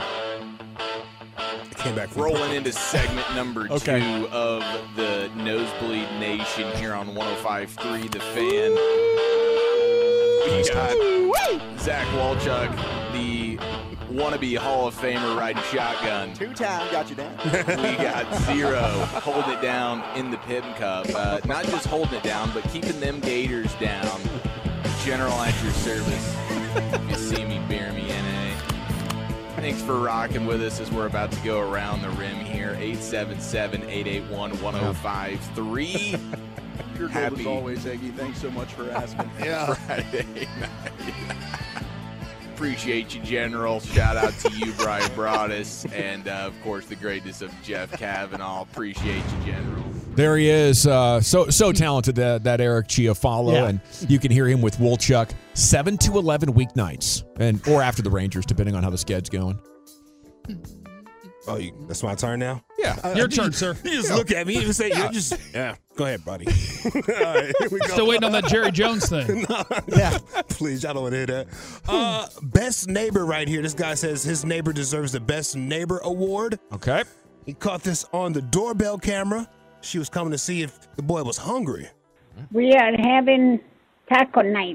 Speaker 8: Came back
Speaker 10: rolling into segment number
Speaker 4: okay.
Speaker 10: two of the Nosebleed Nation here on one oh five point three The Fan. We got Zach Wolchuk, the wannabe Hall of Famer riding shotgun.
Speaker 9: Two time, got you down.
Speaker 10: We got Zero holding it down in the Pittman Cup. Uh, not just holding it down, but keeping them Gators down. General at your service. If you see me, bear me, N A. Thanks for rocking with us as we're about to go around the rim here. eight seven seven, eight eight one, one oh five three.
Speaker 11: You're good as always, Eggy. Thanks so much for asking.
Speaker 10: Yeah. Friday night. Appreciate you, General. Shout out to you, Brian Broaddus. And, uh, of course, the greatness of Jeff Kavanaugh. Appreciate you, General.
Speaker 4: There he is. Uh, so so talented, that, that Eric Chiafalo.
Speaker 6: Yeah.
Speaker 4: And you can hear him with Wolchuk seven to eleven weeknights, and or after the Rangers, depending on how the sched's going.
Speaker 8: Oh, you, that's my turn now?
Speaker 4: Yeah.
Speaker 8: Uh,
Speaker 5: Your turn, sir.
Speaker 8: You just look at me and say, you're just, yeah, go ahead, buddy. All right, here we go.
Speaker 5: Still waiting on that Jerry Jones thing.
Speaker 8: no, yeah. Please, I don't want to hear that. Uh, best neighbor right here. This guy says his neighbor deserves the Best Neighbor Award.
Speaker 4: Okay.
Speaker 8: He caught this on the doorbell camera. She was coming to see if the boy was hungry.
Speaker 12: We are having taco night.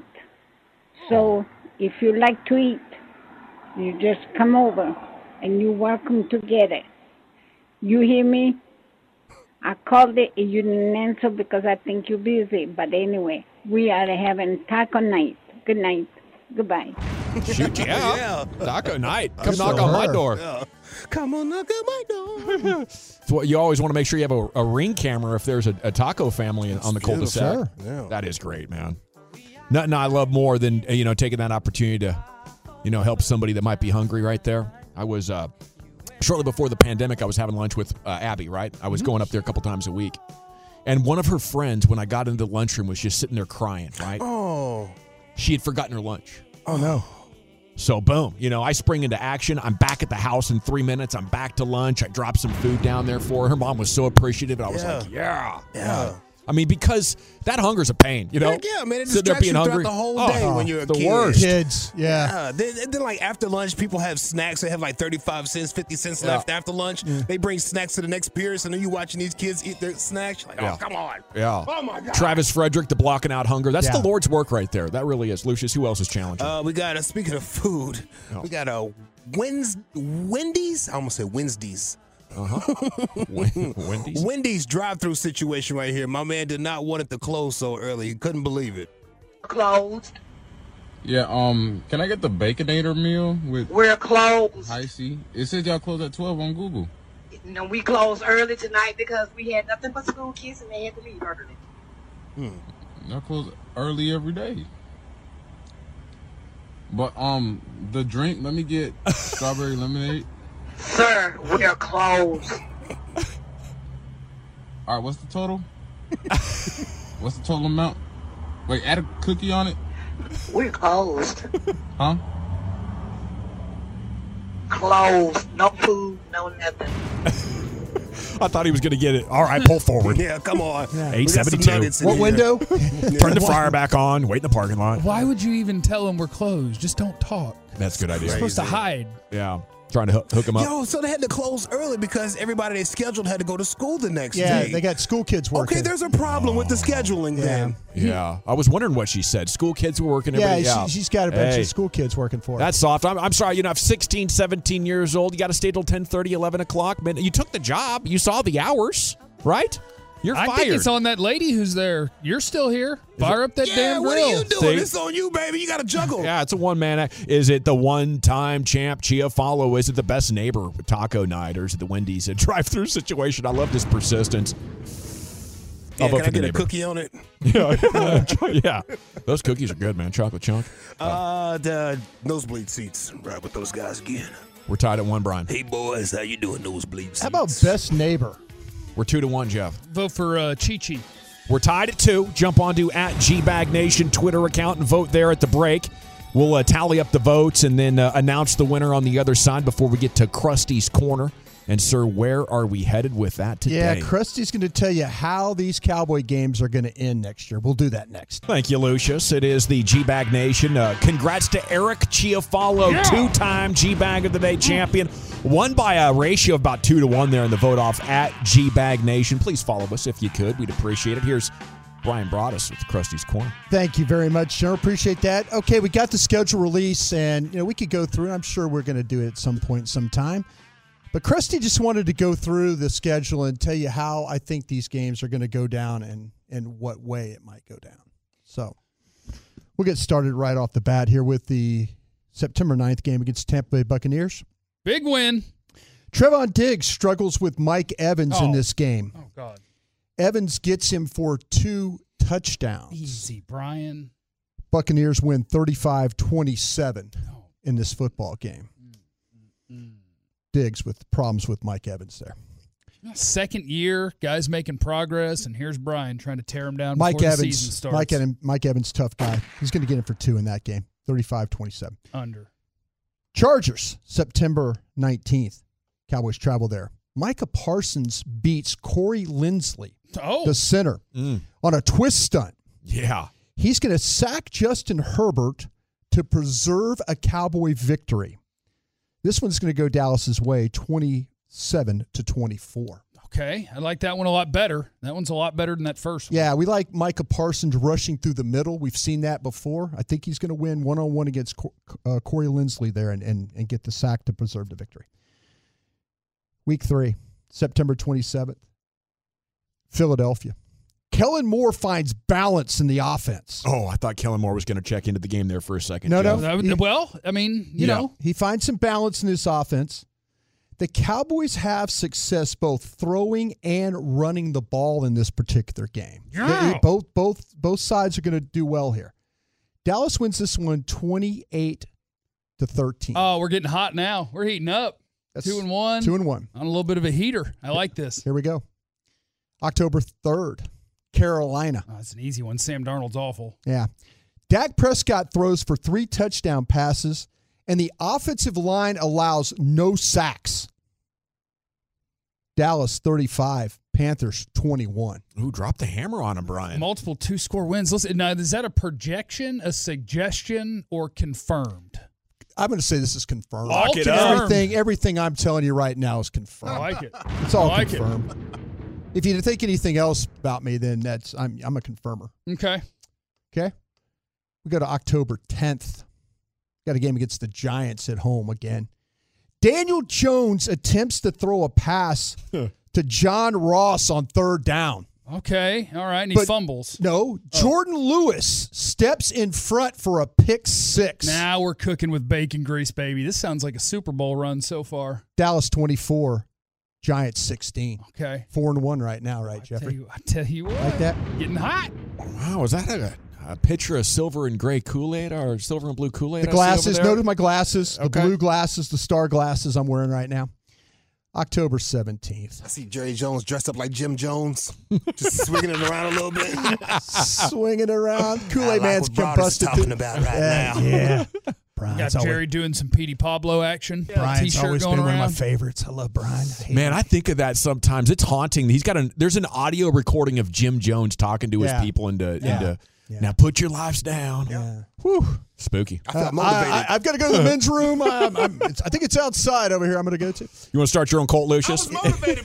Speaker 12: So if you like to eat, you just come over and you're welcome to get it. You hear me? I called it and you didn't answer because I think you're busy. But anyway, we are having taco night. Good night. Goodbye.
Speaker 4: Shoot, yeah.
Speaker 8: yeah.
Speaker 4: Taco night. Come
Speaker 6: I
Speaker 4: knock
Speaker 6: saw
Speaker 4: on my
Speaker 6: her.
Speaker 4: door.
Speaker 8: Yeah. Come on, knock on my door.
Speaker 4: So you always want to make sure you have a, a ring camera if there's a, a taco family on the cul-de-sac.
Speaker 6: Sure.
Speaker 8: Yeah.
Speaker 4: That is great, man. Nothing I love more than, you know, taking that opportunity to, you know, help somebody that might be hungry right there. I was, uh, shortly before the pandemic, I was having lunch with uh, Abby, right? I was going up there a couple times a week. And one of her friends, when I got into the lunchroom, was just sitting there crying, right?
Speaker 8: Oh.
Speaker 4: She had forgotten her lunch.
Speaker 6: Oh, no.
Speaker 4: So, boom, you know, I spring into action. I'm back at the house in three minutes. I'm back to lunch. I dropped some food down there for her. Her mom was so appreciative. And I was
Speaker 8: Yeah.
Speaker 4: like, yeah.
Speaker 8: Yeah.
Speaker 4: I mean, because that hunger's a pain, you know?
Speaker 8: Heck yeah, man. It
Speaker 4: Sitting there
Speaker 8: distracts
Speaker 4: being
Speaker 8: you throughout
Speaker 4: hungry.
Speaker 8: the whole
Speaker 4: Oh,
Speaker 8: day when you're a
Speaker 4: the
Speaker 8: kid.
Speaker 4: worst.
Speaker 6: Kids, yeah.
Speaker 8: Yeah. Then, then, like, after lunch, people have snacks. They have, like, thirty-five cents, fifty cents
Speaker 4: Yeah.
Speaker 8: left after lunch. They bring snacks to the next period, so then you're watching these kids eat their snacks. You're like,
Speaker 4: Yeah.
Speaker 8: oh, come on.
Speaker 4: Yeah.
Speaker 8: Oh, my God.
Speaker 4: Travis Frederick, the blocking out hunger. That's
Speaker 6: Yeah.
Speaker 4: the Lord's work right there. That really is. Lucius, who else is challenging?
Speaker 8: Uh, we got, uh, speaking of food,
Speaker 4: Oh.
Speaker 8: we got a Wednes- Wendy's. I almost said Wednesdays.
Speaker 4: Uh-huh. Wendy's?
Speaker 8: Wendy's drive-through situation right here. My man did not want it to close so early. He couldn't believe it.
Speaker 13: Closed.
Speaker 14: Yeah, um, can I get the Baconator meal with
Speaker 13: We're closed.
Speaker 14: high C? It says y'all close at twelve on Google.
Speaker 13: You know, we closed early tonight because we had nothing but school kids and they had to leave early.
Speaker 14: Hmm. Y'all close early every day. But um, the drink, let me get strawberry lemonade.
Speaker 13: Sir, we are closed.
Speaker 14: All right, what's the total? What's the total amount? Wait, add a cookie on it?
Speaker 13: We're closed.
Speaker 14: Huh?
Speaker 13: Closed. No food, no nothing.
Speaker 4: I thought he was going to get it. All right, pull forward.
Speaker 8: Yeah, come on.
Speaker 4: eight seventy-two.
Speaker 6: What window?
Speaker 4: Turn the fryer back on. Wait in the parking lot.
Speaker 5: Why would you even tell them we're closed? Just don't talk.
Speaker 4: That's a good idea.
Speaker 5: You're supposed to hide.
Speaker 4: Yeah. Trying to hook, hook him up.
Speaker 8: Yo, so they had to close early because everybody they scheduled had to go to school the next
Speaker 6: Yeah,
Speaker 8: day.
Speaker 6: they got school kids working.
Speaker 8: Okay, there's a problem with the scheduling then.
Speaker 4: Yeah. I was wondering what she said. School kids were working.
Speaker 6: Yeah,
Speaker 4: everybody- yeah.
Speaker 6: She, she's got a bunch
Speaker 4: Hey,
Speaker 6: of school kids working for her.
Speaker 4: That's soft. I'm, I'm sorry. You know, I'm sixteen, seventeen years old. You got to stay till ten thirty, eleven o'clock. Man, you took the job. You saw the hours, right? You're
Speaker 5: I
Speaker 4: fired.
Speaker 5: think it's on that lady who's there. You're still here. Fire up that
Speaker 8: Yeah,
Speaker 5: damn
Speaker 8: what
Speaker 5: grill.
Speaker 8: are you doing?
Speaker 4: See?
Speaker 8: It's on you, baby. You got to juggle.
Speaker 4: Yeah, it's a one-man act. Is it the one-time champ Chiafalo? Is it the best neighbor with taco night? Or is it the Wendy's at drive-through situation? I love this persistence.
Speaker 8: Yeah,
Speaker 4: I'll vote
Speaker 8: can
Speaker 4: for
Speaker 8: I
Speaker 4: the
Speaker 8: get a
Speaker 4: neighbor.
Speaker 8: cookie on it?
Speaker 4: Yeah, yeah. Those cookies are good, man. Chocolate chunk.
Speaker 8: Uh, the nosebleed seats. Right with those guys again.
Speaker 4: We're tied at one, Brian.
Speaker 8: Hey, boys, how you doing, nosebleed seats?
Speaker 6: How about best neighbor?
Speaker 4: We're two to one, Jeff.
Speaker 5: Vote for uh, Chi Chi.
Speaker 4: We're tied at two. Jump onto at G Bag Nation Twitter account and vote there at the break. We'll uh, tally up the votes and then uh, announce the winner on the other side before we get to Krusty's Corner. And, sir, where are we headed with that today?
Speaker 6: Yeah, Krusty's going to tell you how these Cowboy games are going to end next year. We'll do that next.
Speaker 4: Thank you, Lucius. It is the G-Bag Nation. Uh, congrats to Eric Chiafalo,
Speaker 5: Yeah.
Speaker 4: two-time G-Bag of the Day champion. Won by a ratio of about two to one there in the vote off at G-Bag Nation. Please follow us if you could. We'd appreciate it. Here's Brian Broaddus with Krusty's Corner.
Speaker 6: Thank you very much, General. Appreciate that. Okay, we got the schedule release, and you know we could go through it. I'm sure we're going to do it at some point, sometime. But Krusty just wanted to go through the schedule and tell you how I think these games are going to go down and, and what way it might go down. So we'll get started right off the bat here with the September ninth game against Tampa Bay Buccaneers.
Speaker 5: Big win.
Speaker 6: Trevon Diggs struggles with Mike Evans in
Speaker 5: Oh.
Speaker 6: this game.
Speaker 5: Oh, God.
Speaker 6: Evans gets him for two touchdowns.
Speaker 5: Easy, Brian.
Speaker 6: Buccaneers win thirty-five twenty-seven in this football game. Diggs with problems with Mike Evans there.
Speaker 5: Second year, guys making progress, and here's Brian trying to tear him down
Speaker 6: Mike
Speaker 5: before
Speaker 6: Evans,
Speaker 5: the season starts.
Speaker 6: Mike, Evans, Mike Evans, tough guy. He's going to get him for two in that game. thirty-five twenty-seven.
Speaker 5: Under.
Speaker 6: Chargers, September nineteenth. Cowboys travel there. Micah Parsons beats Corey Linsley,
Speaker 5: oh.
Speaker 6: the center, mm. on a twist stunt.
Speaker 4: Yeah.
Speaker 6: He's going to sack Justin Herbert to preserve a Cowboy victory. This one's going to go Dallas's way, twenty-seven to twenty-four.
Speaker 5: Okay, I like that one a lot better. That one's a lot better than that first one.
Speaker 6: Yeah, we like Micah Parsons rushing through the middle. We've seen that before. I think he's going to win one-on-one against uh, Corey Linsley there and, and, and get the sack to preserve the victory. Week three, September twenty-seventh, Philadelphia. Kellen Moore finds balance in the offense.
Speaker 4: Oh, I thought Kellen Moore was going to check into the game there for a second.
Speaker 6: No,
Speaker 4: Jeff.
Speaker 6: no.
Speaker 5: He, well, I mean, you
Speaker 4: yeah.
Speaker 5: know.
Speaker 6: He finds some balance in this offense. The Cowboys have success both throwing and running the ball in this particular game.
Speaker 5: Yeah.
Speaker 6: They, both, both, both sides are going to do well here. Dallas wins this one twenty-eight to thirteen.
Speaker 5: Oh, we're getting hot now. We're heating up.
Speaker 6: That's
Speaker 5: two and one.
Speaker 6: Two and one.
Speaker 5: On a little bit of a heater. I like this.
Speaker 6: Here we go. October third, Carolina.
Speaker 5: Oh, that's an easy one. Sam Darnold's awful.
Speaker 6: Yeah. Dak Prescott throws for three touchdown passes, and the offensive line allows no sacks. Dallas thirty-five, Panthers twenty-one.
Speaker 4: Ooh, drop the hammer on him, Brian.
Speaker 5: Multiple two-score wins. Listen, now, is that a projection, a suggestion, or confirmed?
Speaker 6: I'm going to say this is confirmed.
Speaker 5: Lock it up.
Speaker 6: Everything, everything I'm telling you right now is confirmed.
Speaker 5: I like it.
Speaker 6: It's all
Speaker 5: I like
Speaker 6: confirmed. It. If you think anything else about me, then that's I'm I'm a confirmer.
Speaker 5: Okay.
Speaker 6: Okay. We go to October tenth. Got a game against the Giants at home again. Daniel Jones attempts to throw a pass to John Ross on third down.
Speaker 5: Okay. All right. And he
Speaker 6: But
Speaker 5: fumbles.
Speaker 6: No. Jordan Lewis steps in front for a pick six.
Speaker 5: Now we're cooking with bacon grease, baby. This sounds like a Super Bowl run so far.
Speaker 6: Dallas twenty-four, Giants sixteen.
Speaker 5: Okay.
Speaker 6: Four and one right now, right, Jeffrey?
Speaker 5: Tell you, I tell you what.
Speaker 6: Like that?
Speaker 5: Getting hot.
Speaker 4: Wow, is that a, a picture of silver and gray Kool-Aid or silver and blue Kool-Aid?
Speaker 6: The glasses. Notice my glasses.
Speaker 4: Okay.
Speaker 6: The blue glasses, the star glasses I'm wearing right now. October seventeenth.
Speaker 8: I see Jerry Jones dressed up like Jim Jones, just swinging it around a little bit.
Speaker 6: Swinging around. Kool-Aid
Speaker 8: I like
Speaker 6: Man's
Speaker 8: what Broad is
Speaker 6: combusted.
Speaker 8: talking about right
Speaker 6: Yeah,
Speaker 8: now.
Speaker 6: Yeah.
Speaker 5: Got
Speaker 6: Brian's
Speaker 5: Jerry
Speaker 6: always,
Speaker 5: doing some Petey Pablo action.
Speaker 6: Brian's
Speaker 5: T-shirt
Speaker 6: always
Speaker 5: going
Speaker 6: been
Speaker 5: around.
Speaker 6: one of my favorites. I love Brian. I hate
Speaker 4: Man,
Speaker 6: him.
Speaker 4: I think of that sometimes. It's haunting. He's got a. There's an audio recording of Jim Jones talking to his
Speaker 6: Yeah.
Speaker 4: people into
Speaker 6: Yeah.
Speaker 4: into.
Speaker 6: Yeah.
Speaker 4: Now put your lives down.
Speaker 6: Yeah.
Speaker 4: Whew. Spooky.
Speaker 8: I feel
Speaker 6: Uh,
Speaker 8: motivated.
Speaker 6: I, have got to go to the men's room. I'm, I'm, it's, I think it's outside over here. I'm going to go to
Speaker 4: You want to start your own cult, Lucius?
Speaker 8: I was motivated,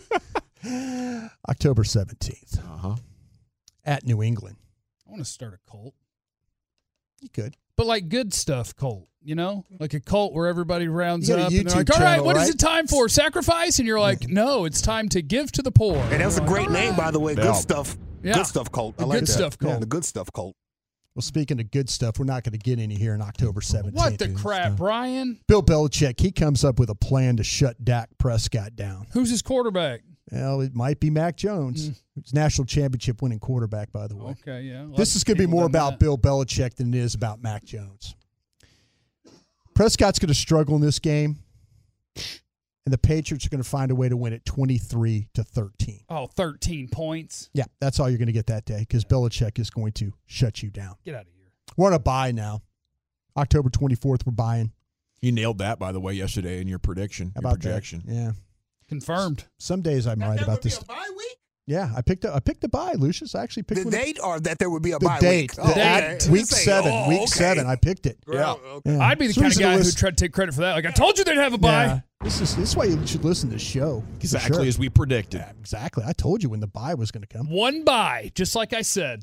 Speaker 8: bro.
Speaker 6: October seventeenth
Speaker 4: Uh huh.
Speaker 6: at New England.
Speaker 5: I want to start a cult.
Speaker 6: You could.
Speaker 5: But like good stuff cult, you know? Like a cult where everybody rounds
Speaker 6: You got a
Speaker 5: up and they're
Speaker 6: YouTube
Speaker 5: like, all right,
Speaker 6: channel,
Speaker 5: what is
Speaker 6: right?
Speaker 5: it time for? Sacrifice? And you're like, no, it's time to give to the poor.
Speaker 8: And that was a
Speaker 5: You're like,
Speaker 8: great
Speaker 5: all
Speaker 8: name,
Speaker 5: right.
Speaker 8: by the way.
Speaker 4: Yeah.
Speaker 8: Good stuff.
Speaker 5: Yeah.
Speaker 8: Good stuff cult. I
Speaker 5: The
Speaker 8: like
Speaker 5: good
Speaker 8: that.
Speaker 5: stuff cult.
Speaker 8: Yeah, the good stuff cult.
Speaker 6: Well, speaking of good stuff, we're not going to get any here in October seventeenth.
Speaker 5: What the
Speaker 6: dude.
Speaker 5: crap,
Speaker 6: So,
Speaker 5: Brian?
Speaker 6: Bill Belichick, he comes up with a plan to shut Dak Prescott down.
Speaker 5: Who's his quarterback?
Speaker 6: Well, it might be Mac Jones. It's national championship winning quarterback, by the way.
Speaker 5: Okay, yeah. A lot
Speaker 6: This
Speaker 5: of
Speaker 6: is going to be
Speaker 5: people
Speaker 6: more
Speaker 5: done
Speaker 6: about
Speaker 5: that.
Speaker 6: Bill Belichick than it is about Mac Jones. Prescott's going to struggle in this game, and the Patriots are going to find a way to win it twenty-three to thirteen.
Speaker 5: Oh, thirteen points.
Speaker 6: Yeah, that's all you're going to get that day because Belichick is going to shut you down.
Speaker 5: Get out of here.
Speaker 6: We're on a bye now. October twenty-fourth, we're buying.
Speaker 4: You nailed that, by the way, yesterday in your prediction,
Speaker 6: How
Speaker 4: your
Speaker 6: about
Speaker 4: projection.
Speaker 6: that? Yeah.
Speaker 5: Confirmed.
Speaker 6: Some days I'm right about this.
Speaker 8: Bye week?
Speaker 6: Yeah, I picked a, I picked a bye, Lucius. I actually picked
Speaker 8: The
Speaker 6: one.
Speaker 8: date or that there would be a
Speaker 6: The
Speaker 8: bye
Speaker 6: date.
Speaker 8: week?
Speaker 6: The
Speaker 8: Oh,
Speaker 6: at-
Speaker 8: okay.
Speaker 6: week
Speaker 8: Just say,
Speaker 6: seven.
Speaker 8: oh,
Speaker 6: week
Speaker 8: okay.
Speaker 6: seven. I picked it.
Speaker 8: Yeah. Okay.
Speaker 6: Yeah.
Speaker 5: I'd be the
Speaker 6: It's
Speaker 5: kind of
Speaker 6: reason to
Speaker 5: guy who
Speaker 6: listen-
Speaker 5: tried to take credit for that. Like, I told you they'd have a bye.
Speaker 6: Yeah. This is this is why you should listen to the show. For
Speaker 4: Exactly
Speaker 6: sure.
Speaker 4: as we predicted.
Speaker 6: Yeah, exactly. I told you when the bye was going to come.
Speaker 5: One bye, just like I said.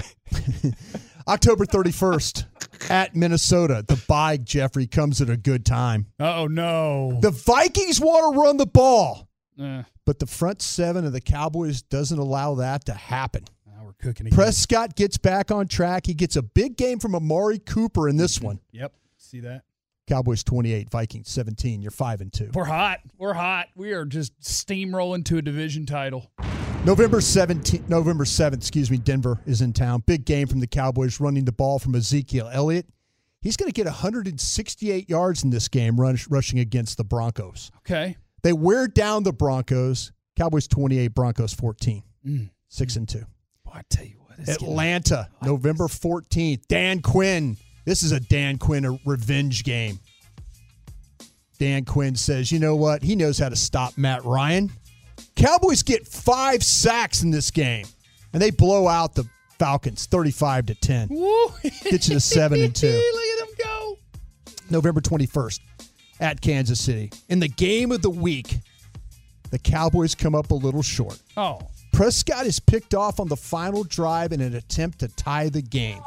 Speaker 6: October thirty-first at Minnesota. The bye, Jeffrey, comes at a good time.
Speaker 5: Oh, no.
Speaker 6: The Vikings want to run the ball,
Speaker 5: Uh,
Speaker 6: but the front seven of the Cowboys doesn't allow that to happen.
Speaker 5: now we're cooking again.
Speaker 6: Prescott gets back on track. He gets a big game from Amari Cooper in this one.
Speaker 5: Yep. See that?
Speaker 6: Cowboys twenty-eight, Vikings seventeen. You're five and two.
Speaker 5: We're hot. We're hot. We are just steamrolling to a division title.
Speaker 6: November seventeenth, November seventh, excuse me, Denver is in town. Big game from the Cowboys running the ball from Ezekiel Elliott. He's going to get one hundred sixty-eight yards in this game rush, rushing against the Broncos.
Speaker 5: Okay.
Speaker 6: They wear down the Broncos. Cowboys twenty-eight, Broncos fourteen.
Speaker 5: Mm.
Speaker 6: six and two.
Speaker 5: Boy, I tell you what. it's getting-
Speaker 6: Atlanta, November fourteenth. Dan Quinn. This is a Dan Quinn revenge game. Dan Quinn says, you know what? He knows how to stop Matt Ryan. Cowboys get five sacks in this game, and they blow out the Falcons thirty-five to ten.
Speaker 5: Woo.
Speaker 6: Get you to seven and two.
Speaker 5: Look at them go.
Speaker 6: November twenty-first at Kansas City. In the game of the week, the Cowboys come up a little short.
Speaker 5: Oh.
Speaker 6: Prescott is picked off on the final drive in an attempt to tie the game.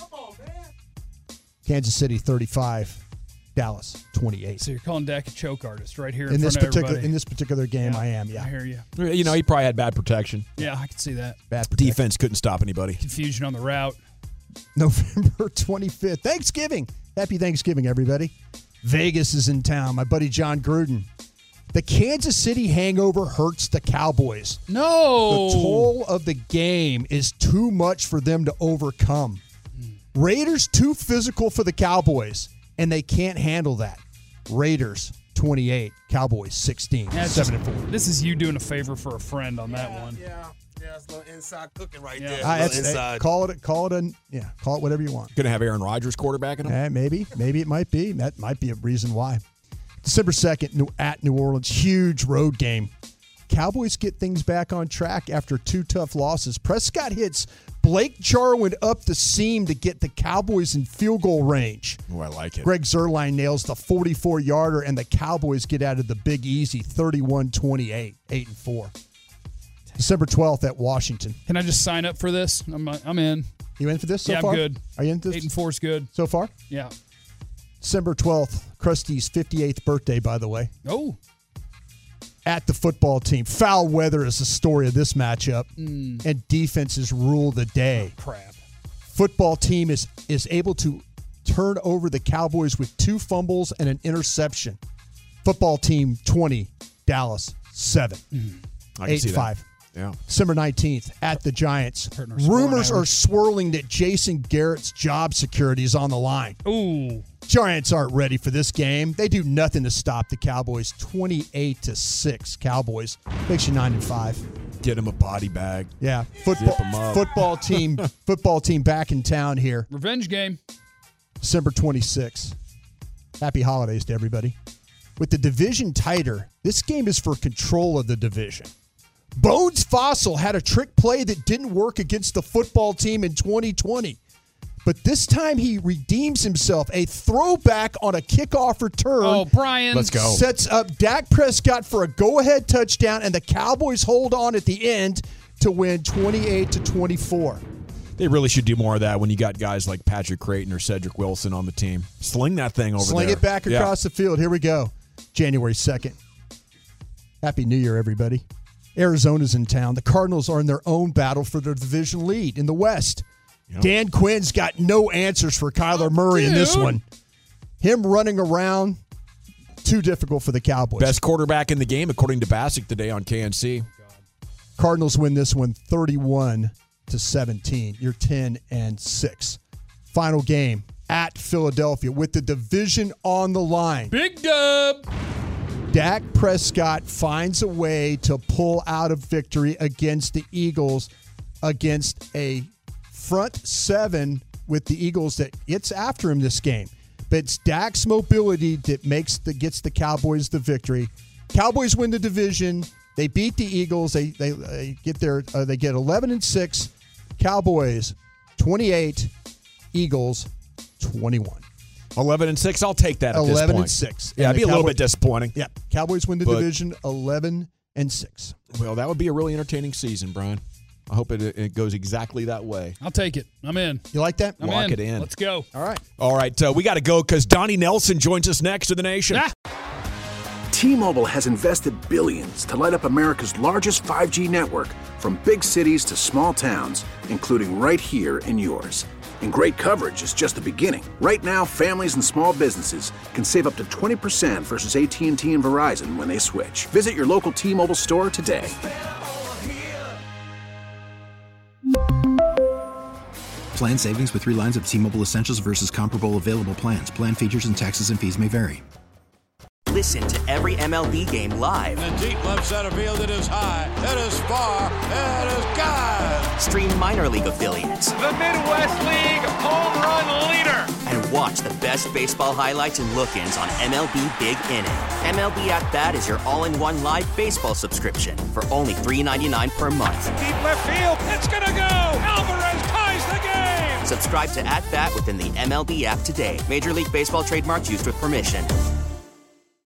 Speaker 6: Kansas City thirty-five, Dallas twenty-eight.
Speaker 5: So you're calling Dak a choke artist right here in,
Speaker 6: In this
Speaker 5: front of
Speaker 6: particular
Speaker 5: everybody.
Speaker 6: in this particular game,
Speaker 5: Yeah,
Speaker 6: I am.
Speaker 5: I
Speaker 6: Yeah,
Speaker 5: hear you.
Speaker 4: You know, he probably had bad protection.
Speaker 5: Yeah, I can see that.
Speaker 6: bad protection.
Speaker 4: Defense couldn't stop anybody.
Speaker 5: Confusion on the route.
Speaker 6: November twenty-fifth, Thanksgiving. Happy Thanksgiving, everybody. Vegas is in town. My buddy John Gruden. The Kansas City hangover hurts the Cowboys.
Speaker 5: No.
Speaker 6: The toll of the game is too much for them to overcome. Raiders too physical for the Cowboys, and they can't handle that. Raiders twenty-eight, Cowboys sixteen,
Speaker 5: Yeah, it's
Speaker 6: seven
Speaker 5: just-
Speaker 6: and four.
Speaker 5: This is you doing a favor for a friend on that one.
Speaker 8: Yeah, yeah, it's a little inside cooking right
Speaker 5: Yeah.
Speaker 8: there.
Speaker 6: Ah,
Speaker 8: A
Speaker 6: that's-
Speaker 8: little inside.
Speaker 6: call it call it a yeah, call it whatever you want.
Speaker 4: Going to have Aaron Rodgers quarterbacking him?
Speaker 6: Eh, maybe, maybe it might be. That might be a reason why. December second, New, at New Orleans, huge road game. Cowboys get things back on track after two tough losses. Prescott hits Blake Jarwin up the seam to get the Cowboys in field goal range.
Speaker 4: Oh, I like it.
Speaker 6: Greg Zuerlein nails the forty-four-yarder, and the Cowboys get out of the Big Easy thirty-one twenty-eight, eight and four. December twelfth at Washington.
Speaker 5: Can I just sign up for this? I'm I'm in.
Speaker 6: You in for this so
Speaker 5: yeah,
Speaker 6: far?
Speaker 5: I'm good.
Speaker 6: Are you in this?
Speaker 5: Eight and four is good.
Speaker 6: So far?
Speaker 5: Yeah.
Speaker 6: December twelfth, Krusty's fifty-eighth birthday, by the way.
Speaker 5: Oh.
Speaker 6: At the football team. Foul weather is the story of this matchup,
Speaker 5: Mm.
Speaker 6: and defenses rule the day.
Speaker 5: Oh, crap.
Speaker 6: Football team is is able to turn over the Cowboys with two fumbles and an interception. Football team twenty, Dallas seven.
Speaker 5: Mm.
Speaker 4: I can
Speaker 6: eight
Speaker 4: see that.
Speaker 6: five.
Speaker 4: Yeah.
Speaker 6: December nineteenth at the Giants.
Speaker 5: Hurting our
Speaker 6: Rumors
Speaker 5: scoring
Speaker 6: are swirling that Jason Garrett's job security is on the line.
Speaker 5: Ooh.
Speaker 6: Giants aren't ready for this game. They do nothing to stop the Cowboys. twenty-eight to six Cowboys. Makes you nine and five.
Speaker 4: Get him a body bag.
Speaker 6: Yeah. Football
Speaker 4: Zip 'em up.
Speaker 6: football team football team back in town here.
Speaker 5: Revenge game.
Speaker 6: December twenty-sixth. Happy holidays to everybody. With the division tighter, this game is for control of the division. Bones Fossil had a trick play that didn't work against the football team in twenty twenty. But this time he redeems himself. A throwback on a kickoff return.
Speaker 5: Oh, Brian.
Speaker 4: Let's go.
Speaker 6: Sets up Dak Prescott for a go-ahead touchdown, and the Cowboys hold on at the end to win twenty-eight to twenty-four.
Speaker 4: They really should do more of that when you got guys like Patrick Creighton or Cedric Wilson on the team. Sling that thing over
Speaker 6: Sling
Speaker 4: there.
Speaker 6: it back
Speaker 4: Yeah.
Speaker 6: across the field. Here we go. January second. Happy New Year, everybody. Arizona's in town. The Cardinals are in their own battle for their division lead in the West.
Speaker 4: Yep.
Speaker 6: Dan Quinn's got no answers for Kyler Murray in this
Speaker 5: dude.
Speaker 6: one. Him running around, too difficult for the Cowboys.
Speaker 4: Best quarterback in the game, according to Bassick today on K N C.
Speaker 6: Cardinals win this one thirty-one to seventeen. You're ten and six. Final game at Philadelphia with the division on the line.
Speaker 5: Big dub.
Speaker 6: Dak Prescott finds a way to pull out a victory against the Eagles, against a front seven with the Eagles that gets after him this game. But it's Dak's mobility that makes the gets the Cowboys the victory. Cowboys win the division. They beat the Eagles. They they, they get their uh, they get eleven and six. Cowboys twenty-eight. Eagles twenty-one.
Speaker 4: eleven and six. I'll take that at this point.
Speaker 6: eleven and six.
Speaker 4: Yeah,
Speaker 6: And
Speaker 4: it'd be
Speaker 6: the
Speaker 4: a little
Speaker 6: Cowboy-
Speaker 4: bit disappointing.
Speaker 6: Yeah, Cowboys win the
Speaker 4: But-
Speaker 6: division eleven and six.
Speaker 4: Well, that would be a really entertaining season, Brian. I hope it, it goes exactly that way.
Speaker 5: I'll take it. I'm in.
Speaker 6: You like that?
Speaker 5: I'm
Speaker 4: Lock
Speaker 5: in.
Speaker 4: it in.
Speaker 5: Let's go.
Speaker 6: All right.
Speaker 4: All right, uh, we got to go because Donnie Nelson joins us next to the nation.
Speaker 5: Ah.
Speaker 2: T-Mobile has invested billions to light up America's largest five G network, from big cities to small towns, including right here in yours. And great coverage is just the beginning. Right now, families and small businesses can save up to twenty percent versus A T and T and Verizon when they switch. Visit your local T-Mobile store today.
Speaker 3: Plan savings with three lines of T-Mobile Essentials versus comparable available plans. Plan features and taxes and fees may vary.
Speaker 15: Listen to every M L B game live.
Speaker 16: In the deep left center field, it is high, it is far, it is gone.
Speaker 15: Stream minor league affiliates.
Speaker 16: The Midwest League home run leader.
Speaker 15: And watch the best baseball highlights and look-ins on M L B Big Inning. M L B At Bat is your all-in-one live baseball subscription for only three ninety-nine per month.
Speaker 16: Deep left field, it's gonna go. Alvarez ties the game.
Speaker 15: Subscribe to At Bat within the M L B app today. Major League Baseball trademarks used with permission.